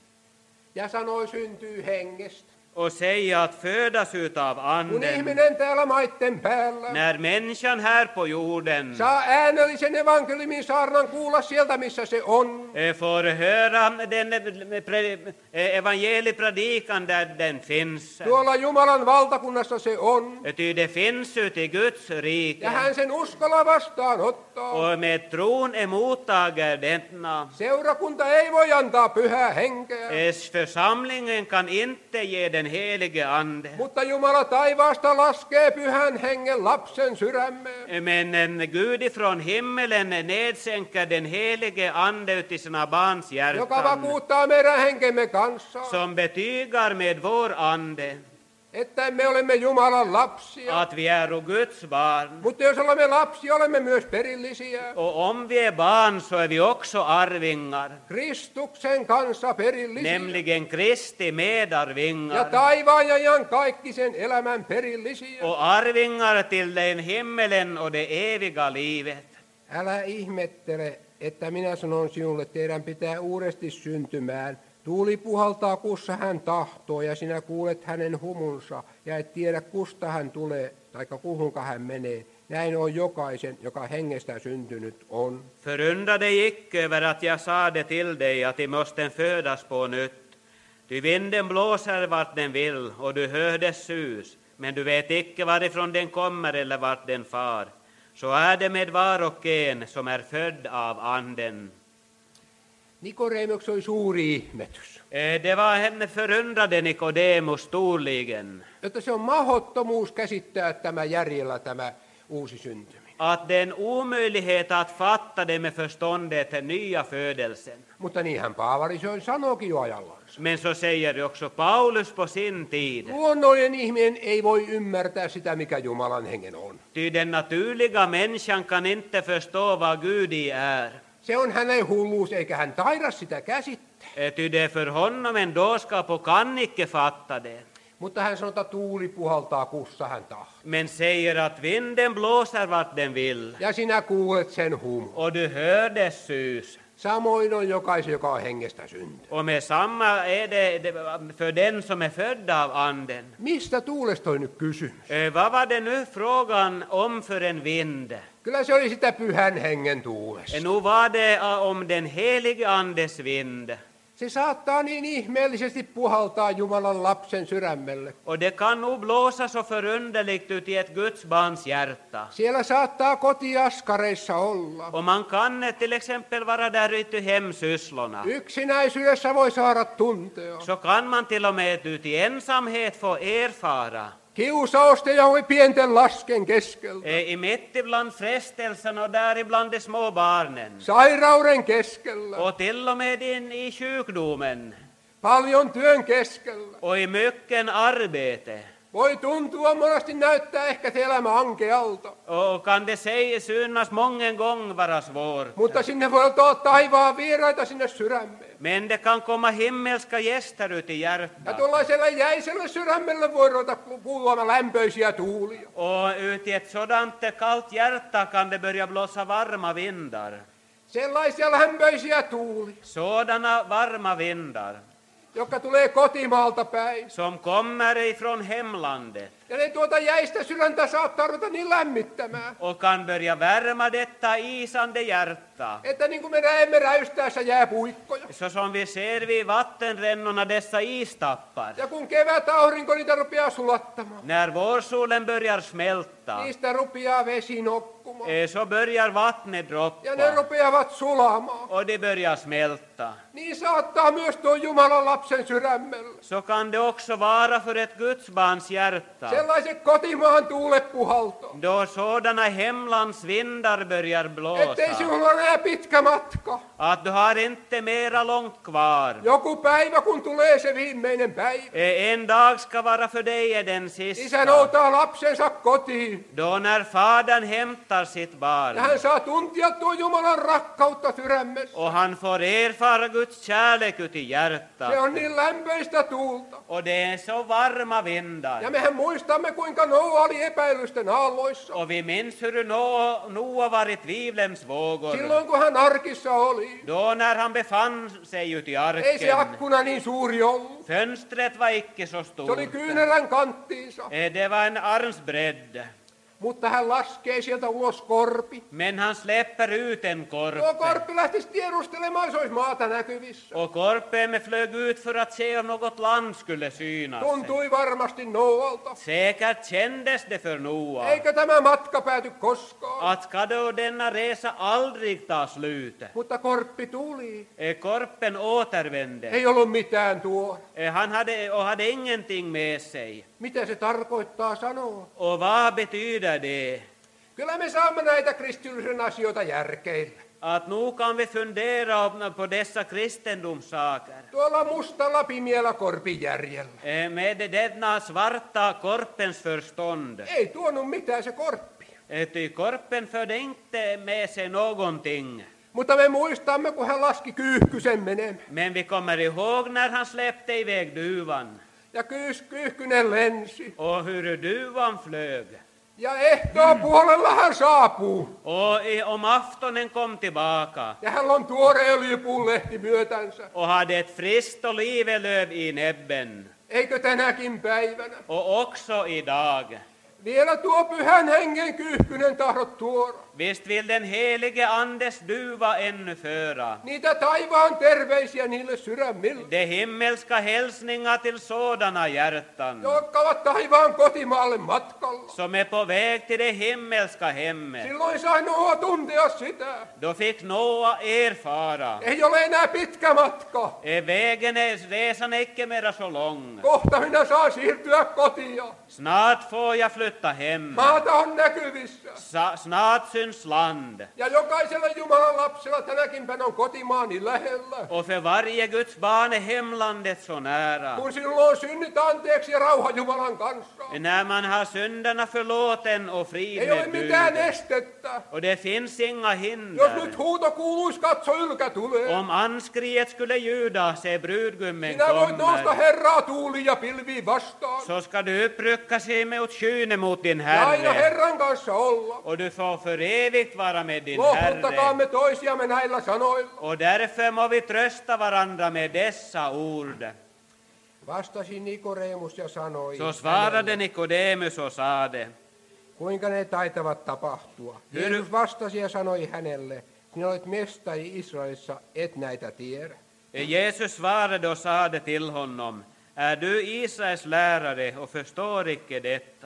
Ja sanoi syntyy hengestä. Och säga att födas utav Kun anden. ihminen täällä maitten päällä När människan här på jorden saa äänellisen evankeliumin saarnan kuulla sieltä, missä se on, eh, får höra den eh, pre- eh, evangeliepredikan där den finns. tuolla Jumalan valtakunnassa se on, Ty det finns ute i Guds ja rike. hän sen uskolla vastaanottaa. Och med tron emottager denna. Seurakunta ei voi antaa pyhää henkeä, Eh, Församlingen kan inte ge den helige ande. mutta Jumala taivaasta laskee pyhän hengen lapsen sydämeen. Men en Gud ifrån himmelen nedsänker den helige ande ut i sina barns Joka hjärtan, vakuuttaa meidän henkemme kanssa, som betygar med vår ande että me olemme Jumalan lapsia. att vi är Guds barn. Mutta jos olemme lapsia, olemme myös perillisiä. Och om vi är barn så är vi också arvingar, Kristuksen kanssa perillisiä. nämligen Kristi Ja medarvingar. taivaan ja iankaikkisen elämän perillisiä. Och arvingar till den himmelen och det eviga livet. Älä ihmettele, että minä sanon sinulle, teidän pitää uudesti syntymään. Tuuli puhaltaa, kussa hän tahtoo, ja sinä kuulet hänen humunsa, ja et tiedä, kusta hän tulee, tai kuhunka hän menee. Näin on jokaisen, joka hengestä syntynyt on. Förundra dig icke över att jag sade till dig att de måste födas på nytt. Ty vinden blåser vart den vill, och du hör dess sus, men du vet icke varifrån den kommer eller vart den far. Så är det med var och en som är född av anden. Nikodemus oli suuri ihmetys. Eh, Det var henne förundrade Nikodemus storligen. Että se on mahdottomuus käsittää tämä järjellä tämä uusi syntyminen. Att det är en omöjlighet att fatta det med förståndet, den nya födelsen. Mutta niinhän Paavali se sanoikin jo ajallansa. Men så säger ju också Paulus på sin tid. Luonnollinen ihminen ei voi ymmärtää sitä, mikä Jumalan hengen on. Ty den naturliga människan kan inte förstå vad Gud i är. Se on hänen hulluus, eikä hän taida sitä käsittää. Eh, Ty det är för honom en dårskap och kan icke fatta det. Mutta hän sanoo, että tuuli puhaltaa kussa hän tahtoo. Men säger att vinden blåser vart den vill. Ja sinä kuulet sen humun. Och du hör dess sus. Samoin on jokaisen, joka on hengestä syntynyt. Och med samma är det det- för den som är född av anden. Mistä tuulesta on nyt kysymys? Eh, Vad var det nu frågan om för en vind? Kyllä se oli sitä pyhän hengen tuulesta. Eh, Nu var det eh, om den helige andes vind. Se saattaa niin ihmeellisesti puhaltaa Jumalan lapsen sydämelle. Och det kan nog blåsa så förunderligt ut i ett Guds barns hjärta. Siellä saattaa kotiaskareissa olla. Och man kan eh, till exempel vara där ute i hemsysslorna. Yksinäisyydessä voi saada tuntea. Så kan man till och med ut i ensamhet få erfara. Kiusausta ja pienten lasken keskeltä. Eh, I mitt ibland frestelsen och där ibland de små barnen. Sairauden keskellä. Och till och med in i sjukdomen. Paljon työn keskellä. Och i mycken arbete. Voi tuntua monesti näyttää ehkä se elämä ankealta. Och kan det säga synas många gånger vara svårt. Mutta sinne voi tuoda taivaan vieraita sinne sydämeen. Men det kan komma himmelska gäster ut i Ja hjärtat. tuollaiselle jäiselle sydämelle voi ruveta kuulumaan lämpöisiä tuulia. Och ut i ett sådant kallt hjärta kan det börja blåsa varma vindar. Sellaisia lämpöisiä tuulia, Sådana varma vindar jotka tulee kotimaalta päin. som kommer ifrån hemlandet. Ja ne tuota jäistä sydäntä saattaa ruveta niin lämmittämään, Och kan börja värma detta isande hjärta. että niin kuin me näemme räystäessä jääpuikkoja. Så som vi ser vid vattenrännorna dessa istappar. Ja kun kevät aurinko niitä rupeaa sulattamaan, När vårsolen börjar smälta. niistä rupeaa vesi nokkumaan. eh, Så börjar vattnet Ja ne droppa. rupeavat sulamaan. Och det börjar smälta. Niin saattaa myös tuo Jumalan lapsen sydämellä. Så kan det också vara för ett Guds barns hjärta. Sellaiset kotimaan tuulet puhaltaa. Då sådana hemlandsvindar börjar Ettei blåsa. sinulla ole enää pitkä matka. Att du har inte mera långt kvar. Joku päivä, kun tulee se viimeinen päivä. Eh, En dag ska vara för dig den Isä sista. noutaa lapsensa kotiin. Då när fadern hämtar sitt Ja barn. hän saa tuntia tuo Jumalan rakkautta sydämessä. Och han får erfara Guds kärlek ut i Se hjärtat. on niin lämpöistä tuulta. Och det är så varma vindar. Ja mehän muistamme, kuinka Noa oli epäilysten aalloissa. Och vi minns hur Noa, Noa var i tvivlens vågor. Silloin, kun hän arkissa oli. Då när han befann sig ute i Ei se arken. akkuna niin suuri ollut. Fönstret var icke så Se oli stort. kyynärän kanttiinsa. Eh, Det var en arms bredd. Mutta hän laskee sieltä ulos korpi. Men han släpper ut en Tuo korpe. korpi lähtisi tiedustelemaan, se olisi maata näkyvissä. Och korpen flög ut för att se om något land skulle synas. Tuntui varmasti Noalta. Säkert kändes det för Noa Eikä tämä matka pääty koskaan. att ska då denna resa aldrig ta slut. Mutta korppi tuli. Eh, Korpen återvände. Ei ollut mitään tuo. Eh, Han hade, och hade ingenting med sig. Mitä se tarkoittaa sanoa? Och vad betyder det? Kyllä me saamme näitä kristillisen asioita järkeillä. Att nu kan vi fundera på dessa kristendomssaker. Tuolla mustalla pimiällä korpin järjellä. Eh, Med denna svarta korpens förstånd. Ei tuonut mitään se korppi. Eh, Ty korpen förde inte med sig någonting. Mutta me muistamme, kun hän laski kyyhkysen menemään. Men vi kommer ihåg när han släppte iväg duvan. Ja kyys, kyyhkynen lensi. Och hur duvan flög. Ja ehtoon puolella hän saapuu. Och i- om aftonen kom tillbaka. Ja hän on tuore öljypuun lehti myötänsä. Och hade ett friskt olivelöv i näbben. Eikö tänäkin päivänä? Och också idag. Vielä tuo pyhän hengen kyyhkynen tahdot tuoda. Visst vill den helige Andes duva ännu föra. Niitä taivaan terveisiä niille sydämille, De himmelska hälsningar till sådana hjärtan jotka ovat taivaan kotimaalle matkalla. som är på väg till det himmelska hemmet. Silloin sai Noa tuntea sitä. Då fick Noa erfara. Ei ole enää pitkä matka. Är vägen, är resan icke mera så lång. Kohta minä saan siirtyä kotia. Snart får jag flytta hem. Maata on näkyvissä. Sa- snart syns land. Ja jokaisella Jumalan lapsella tänäkin päivänä on kotimaani lähellä. Och för varje Guds barn är hemlandet så nära. Kun sinulla on synnit anteeksi ja rauha Jumalan kanssa. När man har synderna förlåten och frid Ei ole med mitään Gud. estettä. Och det finns inga Jos hinder. nyt huuto kuuluisi, katso ylkä tulee. Om anskriet skulle ljuda, se brudgummen Sinä voit nousta kommer. Herraa tuuliin ja pilviin vastaan. Så ska du upprycka sig mot skyne mot din Ja aina Herre. Herran kanssa olla. Och du får för evigt vara med din Lohuttakaamme Herre. toisiamme näillä sanoilla. Och därför må vi trösta varandra med dessa ord. Vastasi Nikodemus ja sanoi, Så svarade Nikodemus och sade, kuinka ne taitavat tapahtua. Jeesus vastasi ja sanoi hänelle, sinä olet mestari Israelissa, et näitä tiedä. Jesus svarade och sade till honom, är du Israels lärare och förstår icke detta?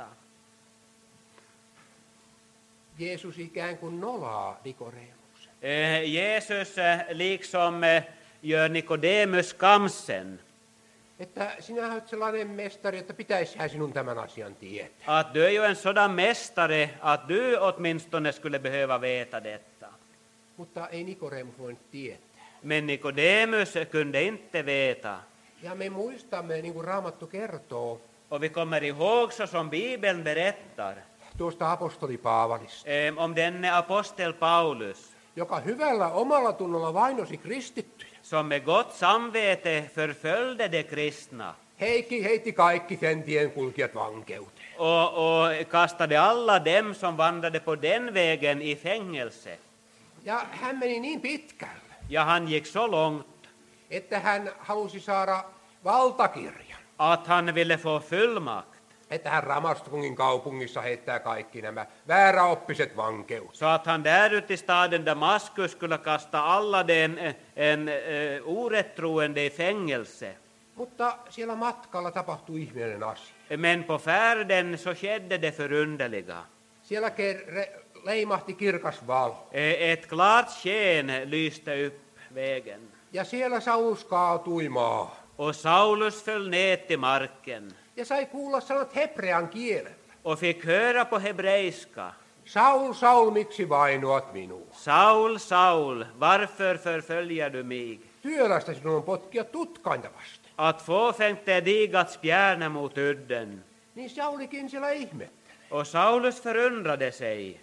Jeesus ikään kuin nolaa Nikodemuksen. Eh, Jesus eh, liksom eh, gör Nikodemus skamsen. Että sinä olet sellainen mestari, että pitäisihän sinun tämän asian tietää. Att du är ju en sådan mästare att du åtminstone skulle behöva veta detta. Mutta ei Nikodemus voinut tietää. Men Nikodemus kunde inte veta. Ja me muistamme, niin kuin Raamattu kertoo, Och vi kommer ihåg så som Bibeln berättar tuosta apostoli Paavalista, eh, om denne apostel Paulus joka hyvällä omalla tunnolla vainosi kristittyjä. som med gott samvete förföljde de kristna Heikki heitti kaikki sen tien kulkijat vankeuteen. och, och kastade alla dem som vandrade på den vägen i fängelse. Ja hän meni niin pitkälle, Ja, han gick så långt että hän halusi saada valtakirjan. att han ville få fullmakt Että hän Ramastungin kaupungissa heittää kaikki nämä vääräoppiset vankeuteen. så att han där ute i staden Damaskus skulle kasta alla den en, en uh, orättroende i fängelse. Mutta siellä matkalla tapahtui ihmeellinen asia. Men på färden så skedde det förunderliga. Siellä ke- leimahti kirkas valo. Eh, Ett klart sken lyste upp vägen. Ja siellä Saulus kaatui maahan. Och Saulus föll ner till marken Ja sai kuulla sanat hebrean kielellä. och fick höra på hebreiska. Saul, Saul, miksi vainoat minua? Saul, Saul, varför förföljer du mig? Työlästä sinun on potkia tutkainta vasten. Att fåfängt är dig att spjärna mot udden. Niin Saulikin siellä ihmetteli. Och Saulus förundrade sig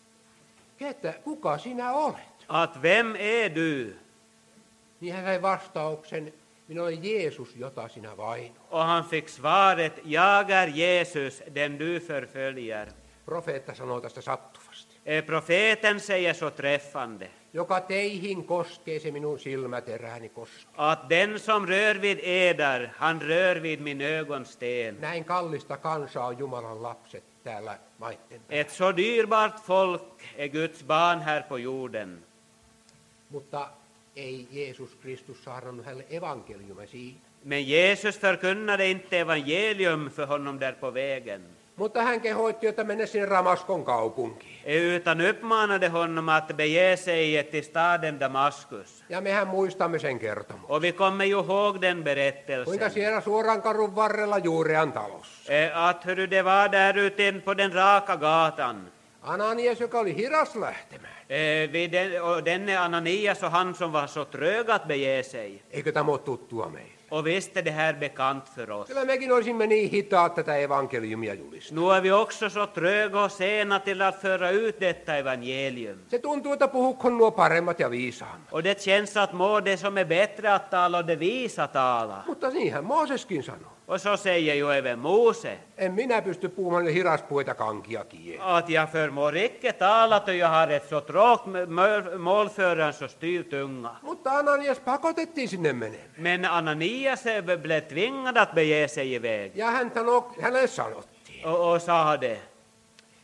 Ketä, kuka sinä olet? att vem är du? Niin hän sai vastauksen, minä olen Jeesus, jota sinä vainoat. Och han fick svaret, jag är Jesus, den du förföljer. Profeetta sanoo tästä sattuvasti. Eh, Profeten säger så träffande Joka teihin koskee, se minun silmäterääni koskee. att den som rör vid eder, han rör vid min ögonsten. Näin kallista kansaa on Jumalan lapset täällä maitten päällä. Ett så dyrbart folk är Guds barn här på jorden. Mutta ei Jeesus Kristus saarnannut hänelle evankeliumia siinä. Men Jesus förkunnade inte evangelium för honom där på vägen, Mutta hän kehoitti, että mennä sinne Ramaskon kaupunkiin. utan uppmanade honom att bege sig till staden Damaskus. Ja mehän muistamme sen kertomuksen. Och vi kommer ju ihåg den Kuinka berättelsen. siellä suoran kadun varrella Juurean talossa. Eh, Att hur det var där ute på den raka gatan. Ananias, joka oli hidas lähtemään. Eh, vid den, och denne Ananias och han som var så trög att bege sig. Eikö tämä ole tuttua meille? Och visst är det här bekant för oss. Kyllä mekin olisimme niin hitaat tätä evankeliumia julistaa. Nu är vi också så tröga och sena till att föra ut detta evangelium. Se tuntuu, että puhukon nuo paremmat ja viisaammat. Och det känns att må det som är bättre att tala och det visa tala. Mutta niinhän Mooseskin sanoo. Och så säger ju även Mose En minä pysty puhumaan niille hiraspuita kankia kieltä. att jag förmår icke tala då jag har ett så tråkt målförande så styr tunga. Mutta Ananias pakotettiin sinne menemään. Men Ananias blev tvingad att bege sig iväg Ja hän sanoi, hänelle sanottiin, och, och sa det.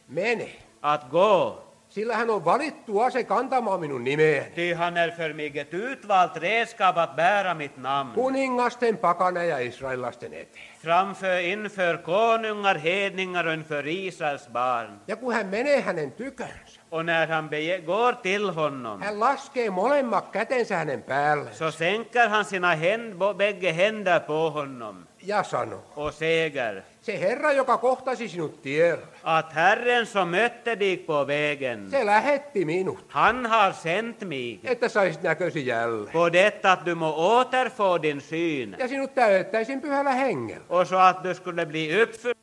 Mene, att gå. sillä hän on valittu ase kantamaan minun nimeäni. Ty han är för mig ett utvalt redskap att bära mitt namn. Kuningasten, pakana ja israelasten eteen. Framför, inför konungar, hedningar och inför Israels barn. Ja kun hän menee hänen tykönsä, Och när han bege- går till honom hän laskee molemmat kätensä hänen päälleen så sänker han sina händ, bo- bägge händer på honom ja sanoo, och säger se Herra, joka kohtasi sinut tiellä, att Herren som mötte dig på vägen, se lähetti minut, han har sänt mig että saisit näkösi jälleen. på detta att du må återfå din syn Ja sinut täyttäisin pyhällä hengellä. och så att du skulle bli uppfylld.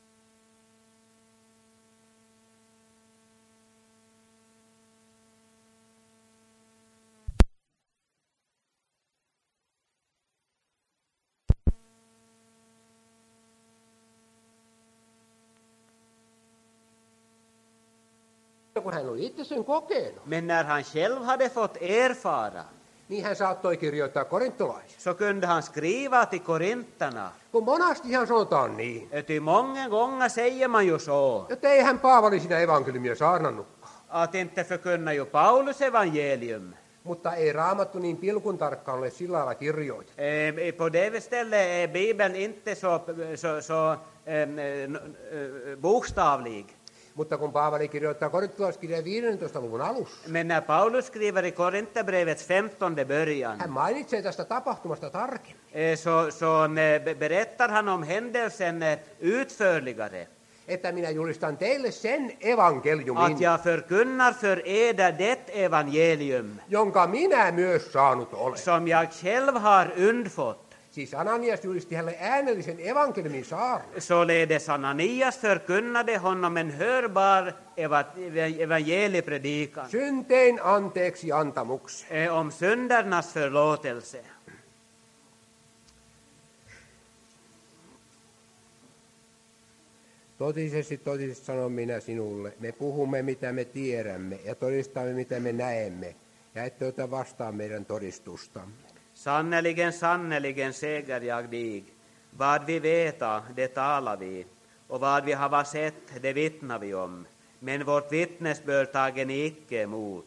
Kun hän oli itse sen kokenut, Men när han själv hade fått erfara niin hän saattoi kirjoittaa korintolaisille. så kunde han skriva till korinterna. Kun monastihan sanotaan niin, Ty många gånger säger man ju så että ei hän Paavali siinä evankeliumia saarnannutkaan. att inte förkunnar ju Paulus evangelium. Mutta ei Raamattu niin pilkun tarkkaan ole sillä lailla kirjoitettu. Eh, På det stället är Bibeln inte så, så, så eh, n- eh, bokstavlig. Mutta kun Paavali kirjoittaa korintolaiskirjan viidentoista luvun alussa, Men när Paulus skriver i Korinthierbrevets femtonde början hän mainitsee tästä tapahtumasta tarkemmin. eh, så, så eh, be- berättar han om händelsen eh, utförligare. Että minä julistan teille sen evankeliumin, Att jag förkunnar för eder det evangelium jonka minä myös saanut olen. som jag själv har undfått. Siis Ananias julisti hänelle äänellisen evankeliumin saarnan. Således Ananias förkunnade honom en hörbar eva- evangeliepredikan Syntein anteeksi antamuksen. eh, om syndernas förlåtelse. Totisesti, totisesti sanon minä sinulle, me puhumme mitä me tiedämme ja todistamme mitä me näemme, ja ette ota vastaan meidän todistustamme. Sannerligen, sannerligen säger jag dig, vad vi veta, det talar vi, och vad vi hava sett, det vittnar vi om, men vårt vittnesbörd tager ni icke emot.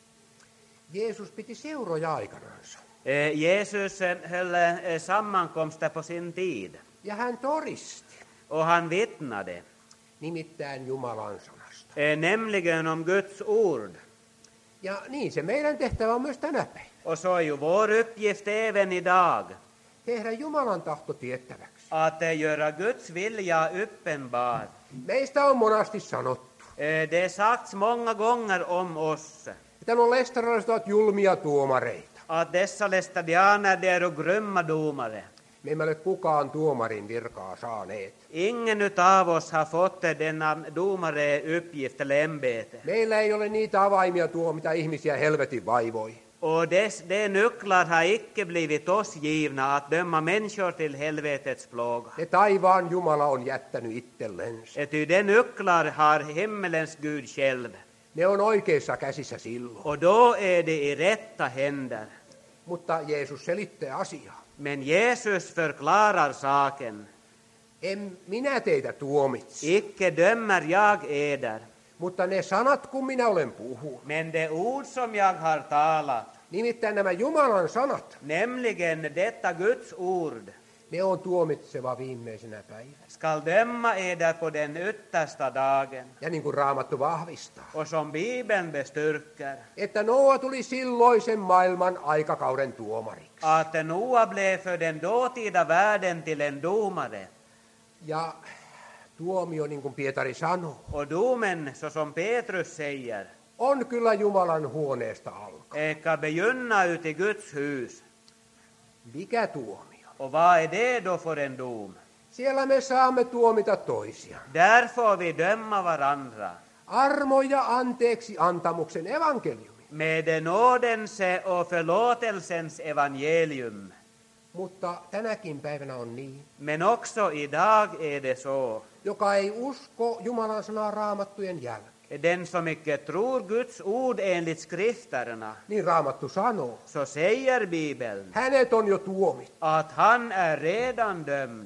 Jeesus piti seuroja aikanansa, Eh, Jesus eh, höll eh, sammankomster på sin tid, ja hän toristi, och han vittnade, nimittäin Jumalan sanasta. eh, nämligen om Guds ord. Ja niin se meidän tehtävä on myös tänä päivänä, Och så är ju vår uppgift även idag tehdä Jumalan tahto tiettäväksi. att eh, göra Guds vilja uppenbar. Meistä on monasti sanottu, Eh, Det är sagts många gånger om oss että nuo lestaralaiset ovat julmia tuomareita. att dessa lästadianer, de är grymma domare. Me emme ole kukaan tuomarin virkaa saaneet. Ingen utav oss har fått denna domare uppgift eller ämbete. Meillä ei ole niitä avaimia tuo, mitä ihmisiä helvetin vaivoi. Och dess, de nycklar har icke blivit oss givna att döma människor till helvetets plåga. Ne taivaan Jumala on jättänyt itsellensä. Ty de nycklar har himmelens Gud själv. Ne on oikeissa käsissä silloin. Och då är det i rätta händer. Mutta Jeesus selittää asiaa. Men Jesus förklarar saken. En minä teitä tuomitse, Icke dömer jag eder, mutta ne sanat, kun minä olen puhunut, men det ord som jag har talat, nimittäin nämä Jumalan sanat, nämligen detta Guds ord, ne on tuomitseva viimeisenä päivänä. skall döma eder på den yttersta dagen. Ja niin kuin Raamattu vahvistaa, Och som Bibeln bestyrker, että Noa tuli silloisen maailman aikakauden tuomariksi. att Noa blev för den dåtida världen till en domare. Ja tuomio, niin kuin Pietari sanoo, Och domen, så som Petrus säger, on kyllä Jumalan huoneesta alkaa. ska begynna ut i Guds hus. Mikä tuomio? Och vad är det då för en dom? Siellä me saamme tuomita toisia. Där får vi döma varandra Armo ja anteeksi antamuksen evankeliumi. med nådens och förlåtelsens evangelium. Mutta tänäkin päivänä on niin. Men också idag är det så. Joka ei usko Jumalan sanaa Raamattujen jälkeen. Den som icke tror Guds ord enligt skrifterna, Niin Raamattu sanoo. så säger Bibeln Hänet on jo tuomittu. att han är redan dömd.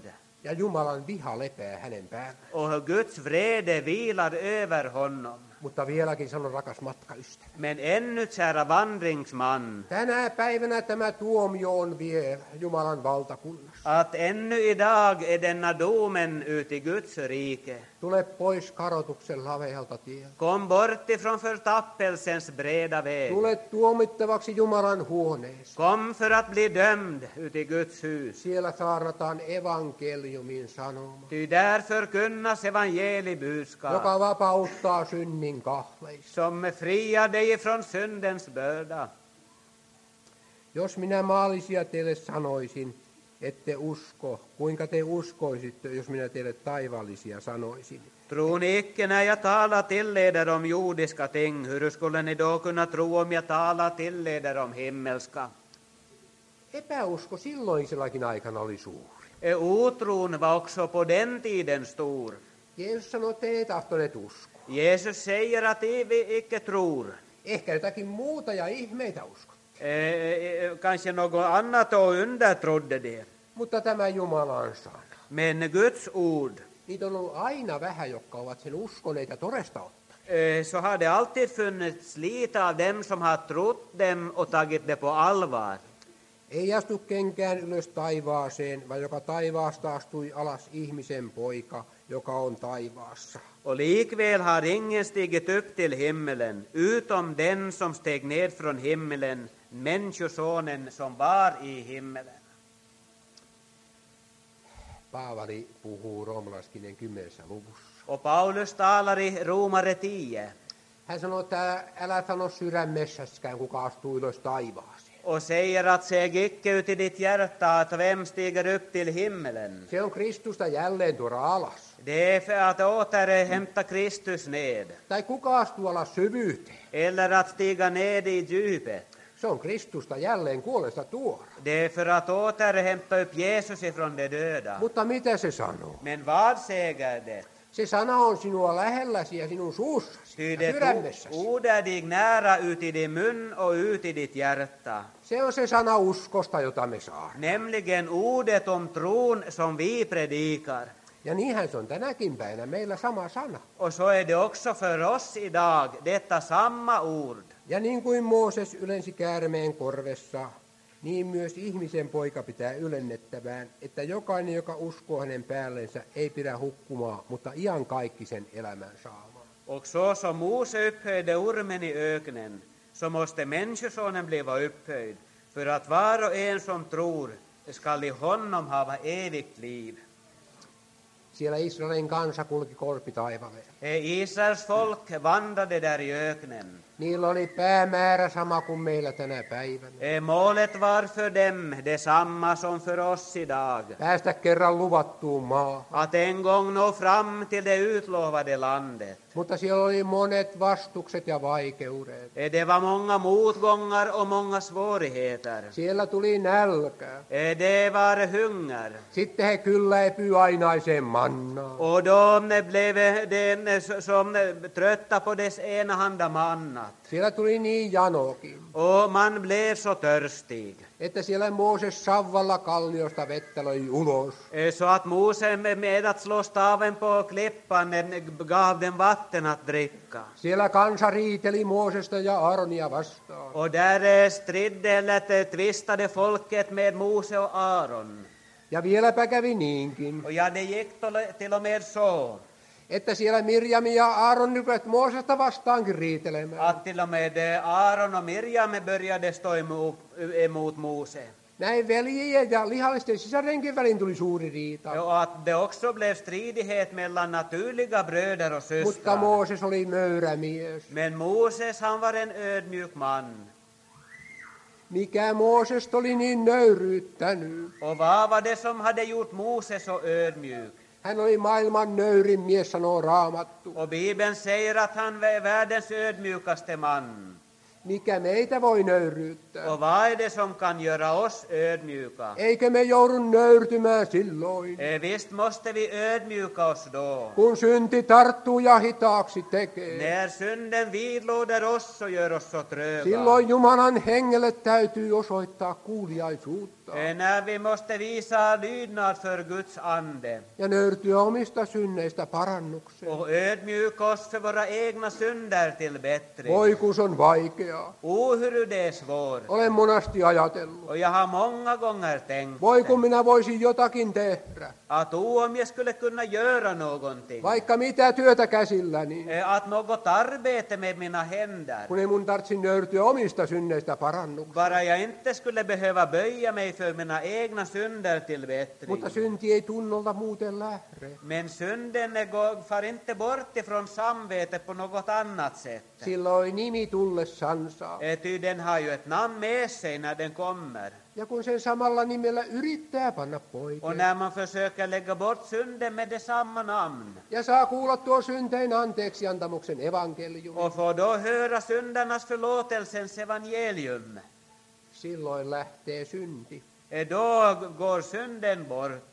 Ja Jumalan viha lepää hänen päällä. och Guds vrede vilar över honom. Mutta vieläkin sanon, rakas matkaystävä. Men ännu, kära vandringsman, Tänä päivänä tämä tuomio on vielä Jumalan valtakunnassa. att ännu idag är denna domen ut i Guds rike. Tule pois kadotuksen lavealta tieltä. Kom bort ifrån förtappelsens breda väg. Tule tuomittavaksi Jumalan huoneeseen. Kom för att bli dömd ut i Guds hus. Siellä saarnataan evankeliumin sanoma, Ty där förkunnas evangeliebudskap joka vapauttaa synnin kahleista. som friar dig ifrån syndens börda. Jos minä maallisia teille sanoisin, ette usko, kuinka te uskoisitte, jos minä teille taivaallisia sanoisin? Tror ni icke när jag talar till eder om jordiska ting, hur skulle ni då kunna tro om jag talar till eder om himmelska? Epäusko silloisellakin aikana oli suuri. E Otron var också på den tiden stor. Jeesus sanoi, että te ei tahtoneet uskoa. Jesus säger att vi icke tror. Ehkä jotakin muuta ja ihmeitä uskot. Eh, kanske något annat och under trodde det. Mutta tämä Jumalan sana, Men Guds ord, niitä on ollut aina vähän, jotka ovat sen uskoneet ja todesta ottaneet. eh, så har det alltid funnits lite av dem som har trott dem och tagit det på allvar. Ei astu kenkään ylös taivaaseen, vaan joka taivaasta astui alas ihmisen poika, joka on taivaassa. Och likväl har ingen stigit upp till himmelen, utom den som steg ned från himmelen, människosonen som var i himmelen. Paavali puhuu roomalaiskirjeen kymmenessä luvussa. Och Paulus talar i Romare tio. Hän sanoo, että älä sano sydämessäskään, kuka astuu ylös taivaaseen. Och säger att säg icke ut i ditt hjärta att vem stiger upp till himmelen. Se on Kristusta jälleen tuoda alas. Det är för att återhämta Kristus ned. Tai kuka astuu alas syvyyteen. Eller att stiga ned i djupet. Se on Kristusta jälleen kuolesta tuoda. Det är för att återhämta upp Jesus ifrån de döda. Mutta mitä se sanoo? Men vad säger det? Se sana on sinua lähelläsi ja sinun suussasi Ty ja det sydämessäsi. ord är dig nära ut i din mun och ut i ditt hjärta. Se on se sana uskosta, jota me saa. Nämligen ordet om tron som vi predikar. Ja niinhän se on tänäkin päivänä meillä sama sana. Och så är det också för oss idag, detta samma ord. Ja niin kuin Mooses ylensi käärmeen korvessa, niin myös ihmisen poika pitää ylennettävään, että jokainen, joka uskoo hänen päällensä, ei pidä hukkumaan, mutta iankaikkisen elämän saamaan. Och så som Mose upphöjde ormen i öknen, så måste människosonen bliva upphöjd, för att var och en som tror skall i honom hava evigt liv. Siellä Israelin kansa kulki korpitaivaalle. Israels folk vandrade där i öknen. Niillä oli päämäärä sama kuin meillä tänä päivänä. Målet var för dem detsamma som för oss idag. Päästä kerran luvattuun maahan. Att en gång nå fram till det utlovade landet. Mutta siellä oli monet vastukset ja vaikeudet. Det var många motgångar och många svårigheter. Siellä tuli nälkä. Det var hunger. Sitten he kylläipyi ainaiseen mannaan. Och de blev den som trötta på dess enahanda mannat. Siellä tuli niin janokin, Och man blev så törstig. että siellä Mooses savvalla kalliosta vettä löi ulos. Så att Mose med att slå staven på klippan gav dem vatten att dricka. Siellä kansa riiteli Moosesta ja Aaronia vastaan. Och där stridde eller tvistade folket med Mose och Aaron. Ja vieläpä kävi niinkin, Och ja, det gick till och med så. että siellä Mirjam ja Aaron nykyät Moosesta vastaankin riitelemään. Att till och med Aaron och Miriam började stå emot, emot Mose. Näin veljien ja lihallisten sisarenkin välin tuli suuri riita. Och att det också blev stridighet mellan naturliga bröder och Mutta systrar. Mooses oli möyrämies. Men Moses, han var en ödmjuk man. Mikä Moosesta oli niin nöyryyttänyt? Och vad var det som hade gjort Moses så ödmjuk? Hän oli maailman nöyrin mies, sanoo Raamattu. Och Bibeln säger att han var världens ödmjukaste man. Mikä meitä voi nöyryyttää? Och vad är det som kan göra oss ödmjuka? Eikö me joudu nöyrtymään silloin, Eh, Visst måste vi ödmjuka oss då. kun synti tarttuu ja hitaaksi tekee? När synden vidlåder oss och gör oss så tröga. Silloin Jumalan hengelle täytyy osoittaa kuuliaisuutta. kunnioittaa Eh, När vi måste visa lydnad för Guds ande ja nöyrtyä omista synneistä parannukseen. och ödmjuka oss för våra egna synder till bättring. Voi kun se on vaikeaa. O, hur det är svårt. Olen monasti ajatellut. Och jag har många gånger tänkt Voi kun minä voisin jotakin tehdä. att o, om jag skulle kunna göra någonting, Vaikka mitä työtä käsilläni. eh, att något arbete med mina händer, Kun ei mun tarvitsi nöyrtyä omista synneistä parannukseen. bara jag inte skulle behöva böja mig för mina egna synder till bättring. Mutta synti ei tunnolta muuten lähde. Men synden är gå- far inte bort ifrån samvetet på något annat sätt. Silloin nimi tullessansa. Eh, Ty den har ju ett namn med sig när den kommer. Ja kun sen samalla nimellä yrittää panna Och poikeen. när man försöker lägga bort synden med detsamma namn Ja saa kuulla tuo syntein anteeksi antamuksen evankeliumi. och får då höra syndernas förlåtelsens evangelium, Silloin lähtee synti. eh, då går synden bort.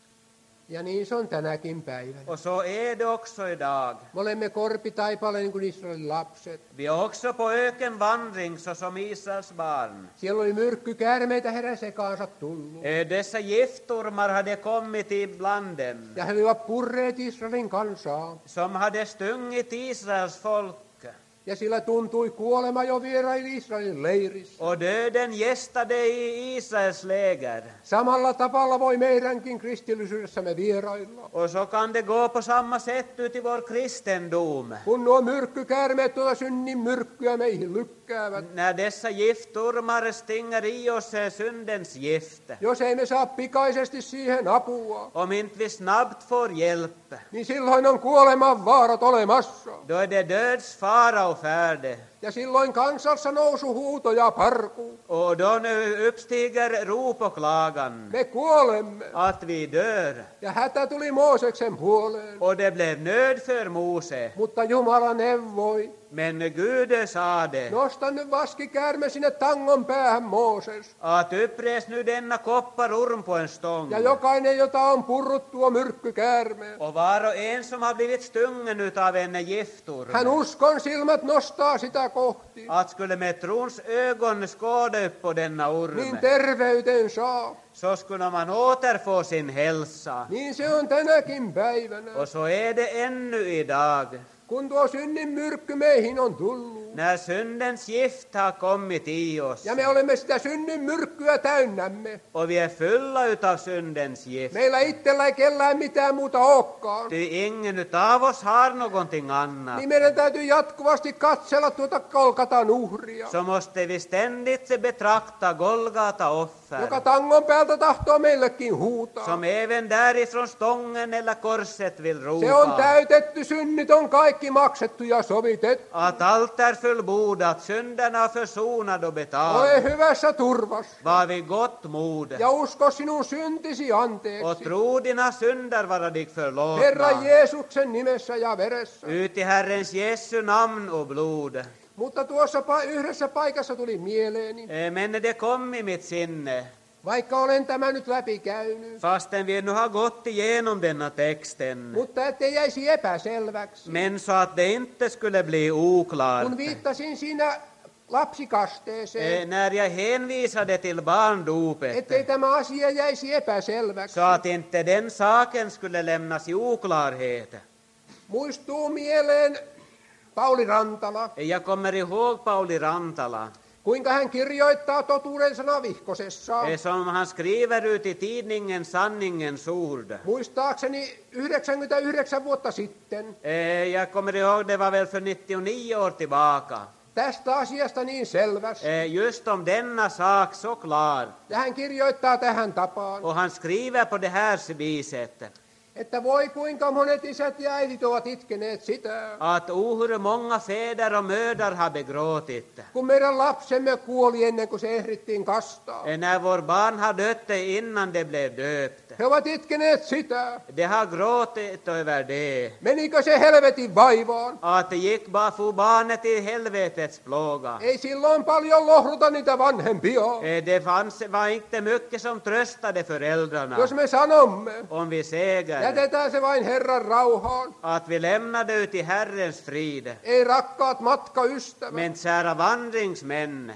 Ja niin se on tänäkin päivänä. Och så är det också idag. Me olemme korpitaipale niin kuin Israelin lapset. Vi är också på ökenvandring såsom Israels barn. Siellä oli myrkkykäärmeitä heidän sekaansa tullut. Eh, Dessa giftormar hade kommit ibland dem, Ja he olivat purreet Israelin kansaa. som hade stungit Israels folk. Ja sillä tuntui kuolema jo vieraili Israelin leirissä. Och döden gästade i Israels läger. Samalla tavalla voi meidänkin kristillisyydessämme vierailla. Och så kan det gå på samma sätt ut i vår kristendom. Kun nuo myrkkykäärmeet tuota synnin myrkkyä meihin lykkäävät. När dessa giftormar stinger i oss är syndens gift. Jos ei me saa pikaisesti siihen apua, Om inte vi snabbt får hjälp, niin silloin on kuoleman vaarat olemassa. då är det dödsfara och färde. Ja silloin kansassa nousu huuto ja parku. Och då nu uppstiger rop och klagan Me kuolemme. att vi dör. Ja hätä tuli Mooseksen puoleen. Och det blev nöd för Mose. Mutta Jumala neuvoi, Men Gud sade nosta nyt vaskikäärme sinne tangon päähän Mooses. att upprest nu denna kopparorm på en stång. Ja jokainen, jota on purrut tuo myrkkykäärme, Och var och en som har blivit stungen utav en giftorm, hän uskon silmät nostaa sitä kohti. att skulle med trons ögon skåda upp på denna orm, Niin terveyden saa. så skulle man återfå sin hälsa. Niin se on tänäkin päivänä. Och så är det ännu idag. Kun tuo synnin myrkky meihin on tullut. När syndens gift har kommit i oss Ja me olemme sitä synnin myrkkyä täynnämme. och vi är fulla utav syndens gift. Meillä itsellä ei kellään mitään muuta olekaan. Ty ingen utav oss har någonting annat. Niin meidän täytyy jatkuvasti katsella tuota Golgatan uhria. Så måste vi ständigt betrakta Golgata offer, Joka tangon päältä tahtoo meillekin huutaa. som även därifrån stången eller korset vill Se on ropa täytetty, synnit on kaikki maksettu ja sovitettu. att allt är fullbordat, synderna försonade och Ole betalade. hyvässä turvassa. Var vid gott mod Ja usko sinun syntisi och anteeksi. tro dina synder vara dig Herra förlåtna. Jeesuksen nimessä ja veressä. Ut i Herrens Jesu namn och blod. Mutta tuossa pa- yhdessä paikassa tuli mieleeni, Eh, Men det kom i mitt sinne, vaikka olen tämä nyt läpikäynyt, fastän vi nu har gått igenom denna texten, mutta ettei jäisi epäselväksi. men så att det inte skulle bli oklart. Kun viittasin siinä lapsikasteeseen, Eh, När jag hänvisade till barndopet, ettei tämä asia jäisi epäselväksi. så att inte den saken skulle lämnas i oklarhet. Muistuu mieleen Pauli Rantala, Jag kommer ihåg Pauli Rantala, kuinka hän kirjoittaa totuuden sana vihkosessaan. eh, som han skriver ut i tidningen Sanningens ord. Muistaakseni yhdeksänkymmentäyhdeksän vuotta sitten Eh, Jag kommer ihåg, det var väl för nittionio år tillbaka. tästä asiasta niin selvästi. Eh, Just om denna sak så klar. Ja hän kirjoittaa tähän tapaan, Och han skriver på det här viset, että voi kuinka monet isät ja äidit ovat itkeneet sitä, att o hur många fäder och mödrar har begråtit. kun meidän lapsemme kuoli ennen kuin se ehdittiin kastaa. Eh, När vår barn har dött innan det blev döpt. He ovat itkeneet sitä, Det har gråtit över det. menikö se helvetin vaivaan. Att det gick bara för barnet i helvetets plåga. Ei silloin paljon lohduta niitä vanhempia. Eh, Det fanns, var inte mycket som tröstade föräldrarna. Jos me sanomme, Om vi säger jätetään se vain Herran rauhaan. att vi lämnade ut i Herrens frid. Ei rakkaat matkaystävät. Men kära vandringsmän,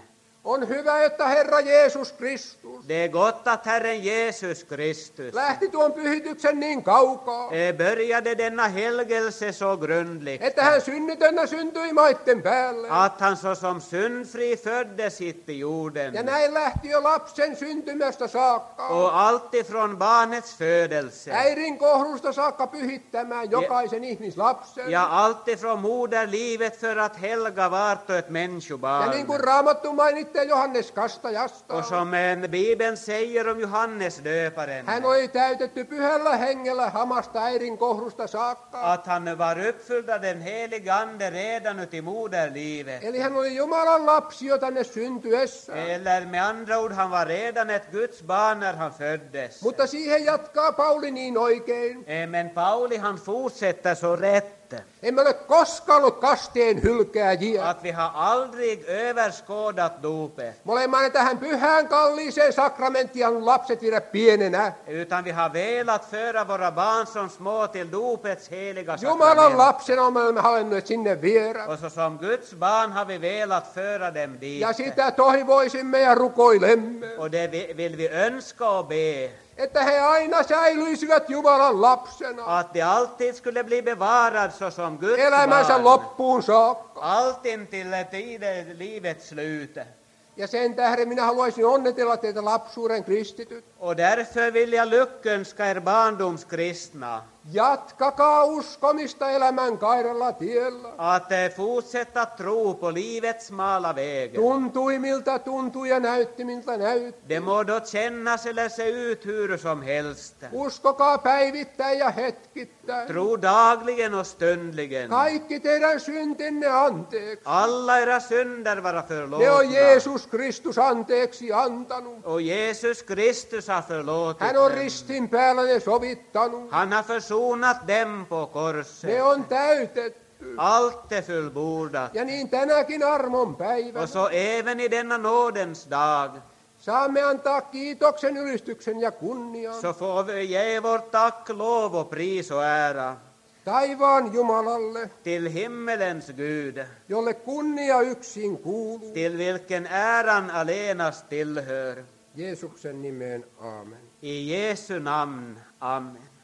On hyvä, että Herra Jeesus Kristus Det är gott att Herren Jesus Kristus lähti tuon pyhityksen niin kaukaa, eh, började denna helgelse så grundligt että hän synnytönä syntyi maitten päälle. att han såsom syndfri föddes hit till jorden. Ja näin lähti jo lapsen syntymästä saakka, Och alltifrån barnets födelse, äidin kohdusta saakka pyhittämään jokaisen ihmislapsen. ja alltifrån moderlivet för att helga vart och ett Ja människobarn. niin kuin Raamattu mainitsee Johannes Kastajasta, Och som en Bibeln säger om Johannes döparen, hän oli täytetty pyhällä hengellä hamasta äidin kohdusta saakka. att han var uppfylld av den helige Ande redan ut i moderlivet. Eli hän oli Jumalan lapsi jo tänne syntyessä. Eller med andra ord, han var redan ett Guds barn när han föddes. Mutta siihen jatkaa Pauli niin oikein. Eh, Men Pauli han fortsätter så rätt Emme ole koskaan ollut kasteen hylkääjiä. att vi har aldrig överskådat dopet, Me olemme tähän pyhään kalliiseen sakramenttiin lapset viedä pienenä. utan vi har velat föra våra barn som små till dopets heliga Jumalan sakrament. lapsena me olemme halunneet sinne viedä. Och så som Guds barn har vi velat föra dem dit. Ja sitä toivoisimme ja rukoilemme, Och det vi- vill vi önska och be, että he aina säilyisivät Jumalan lapsena att de alltid skulle bli bevarad så som Guds elämänsä barn. loppuun saakka. Allt intill tiden, livets slut. Ja sen tähden minä haluaisin onnitella teitä lapsuuden kristityt. Och därför vill jag lyckönska er barndomskristna Jatkakaa uskomista elämän kairalla tiellä. att eh, fortsätta tro på livets smala väg. Tuntui miltä tuntui ja näytti miltä näytti. Det må då kännas eller se ut hur som helst. Uskokaa päivittäin ja hetkittäin. Tro dagligen och stundligen. Kaikki teidän syntinne anteeksi. Alla era synder vara Ne on förlåtna. Jeesus Kristus anteeksi antanut. Och Jesus Kristus har förlåtit Hän on dem. ristin päällä ne sovittanut. Han har försonat dem på Ne korset. on täytetty. Allt är fullbordat. Ja niin tänäkin armon päivänä Och så även i denna nådens dag saamme antaa kiitoksen, ylistyksen ja kunnian så får vi ge vårt tack, lov och pris och ära taivaan Jumalalle, till himmelens Gud, jolle kunnia yksin kuuluu. till vilken äran allenast tillhör. Jeesuksen nimeen, aamen. I Jesu namn. Amen.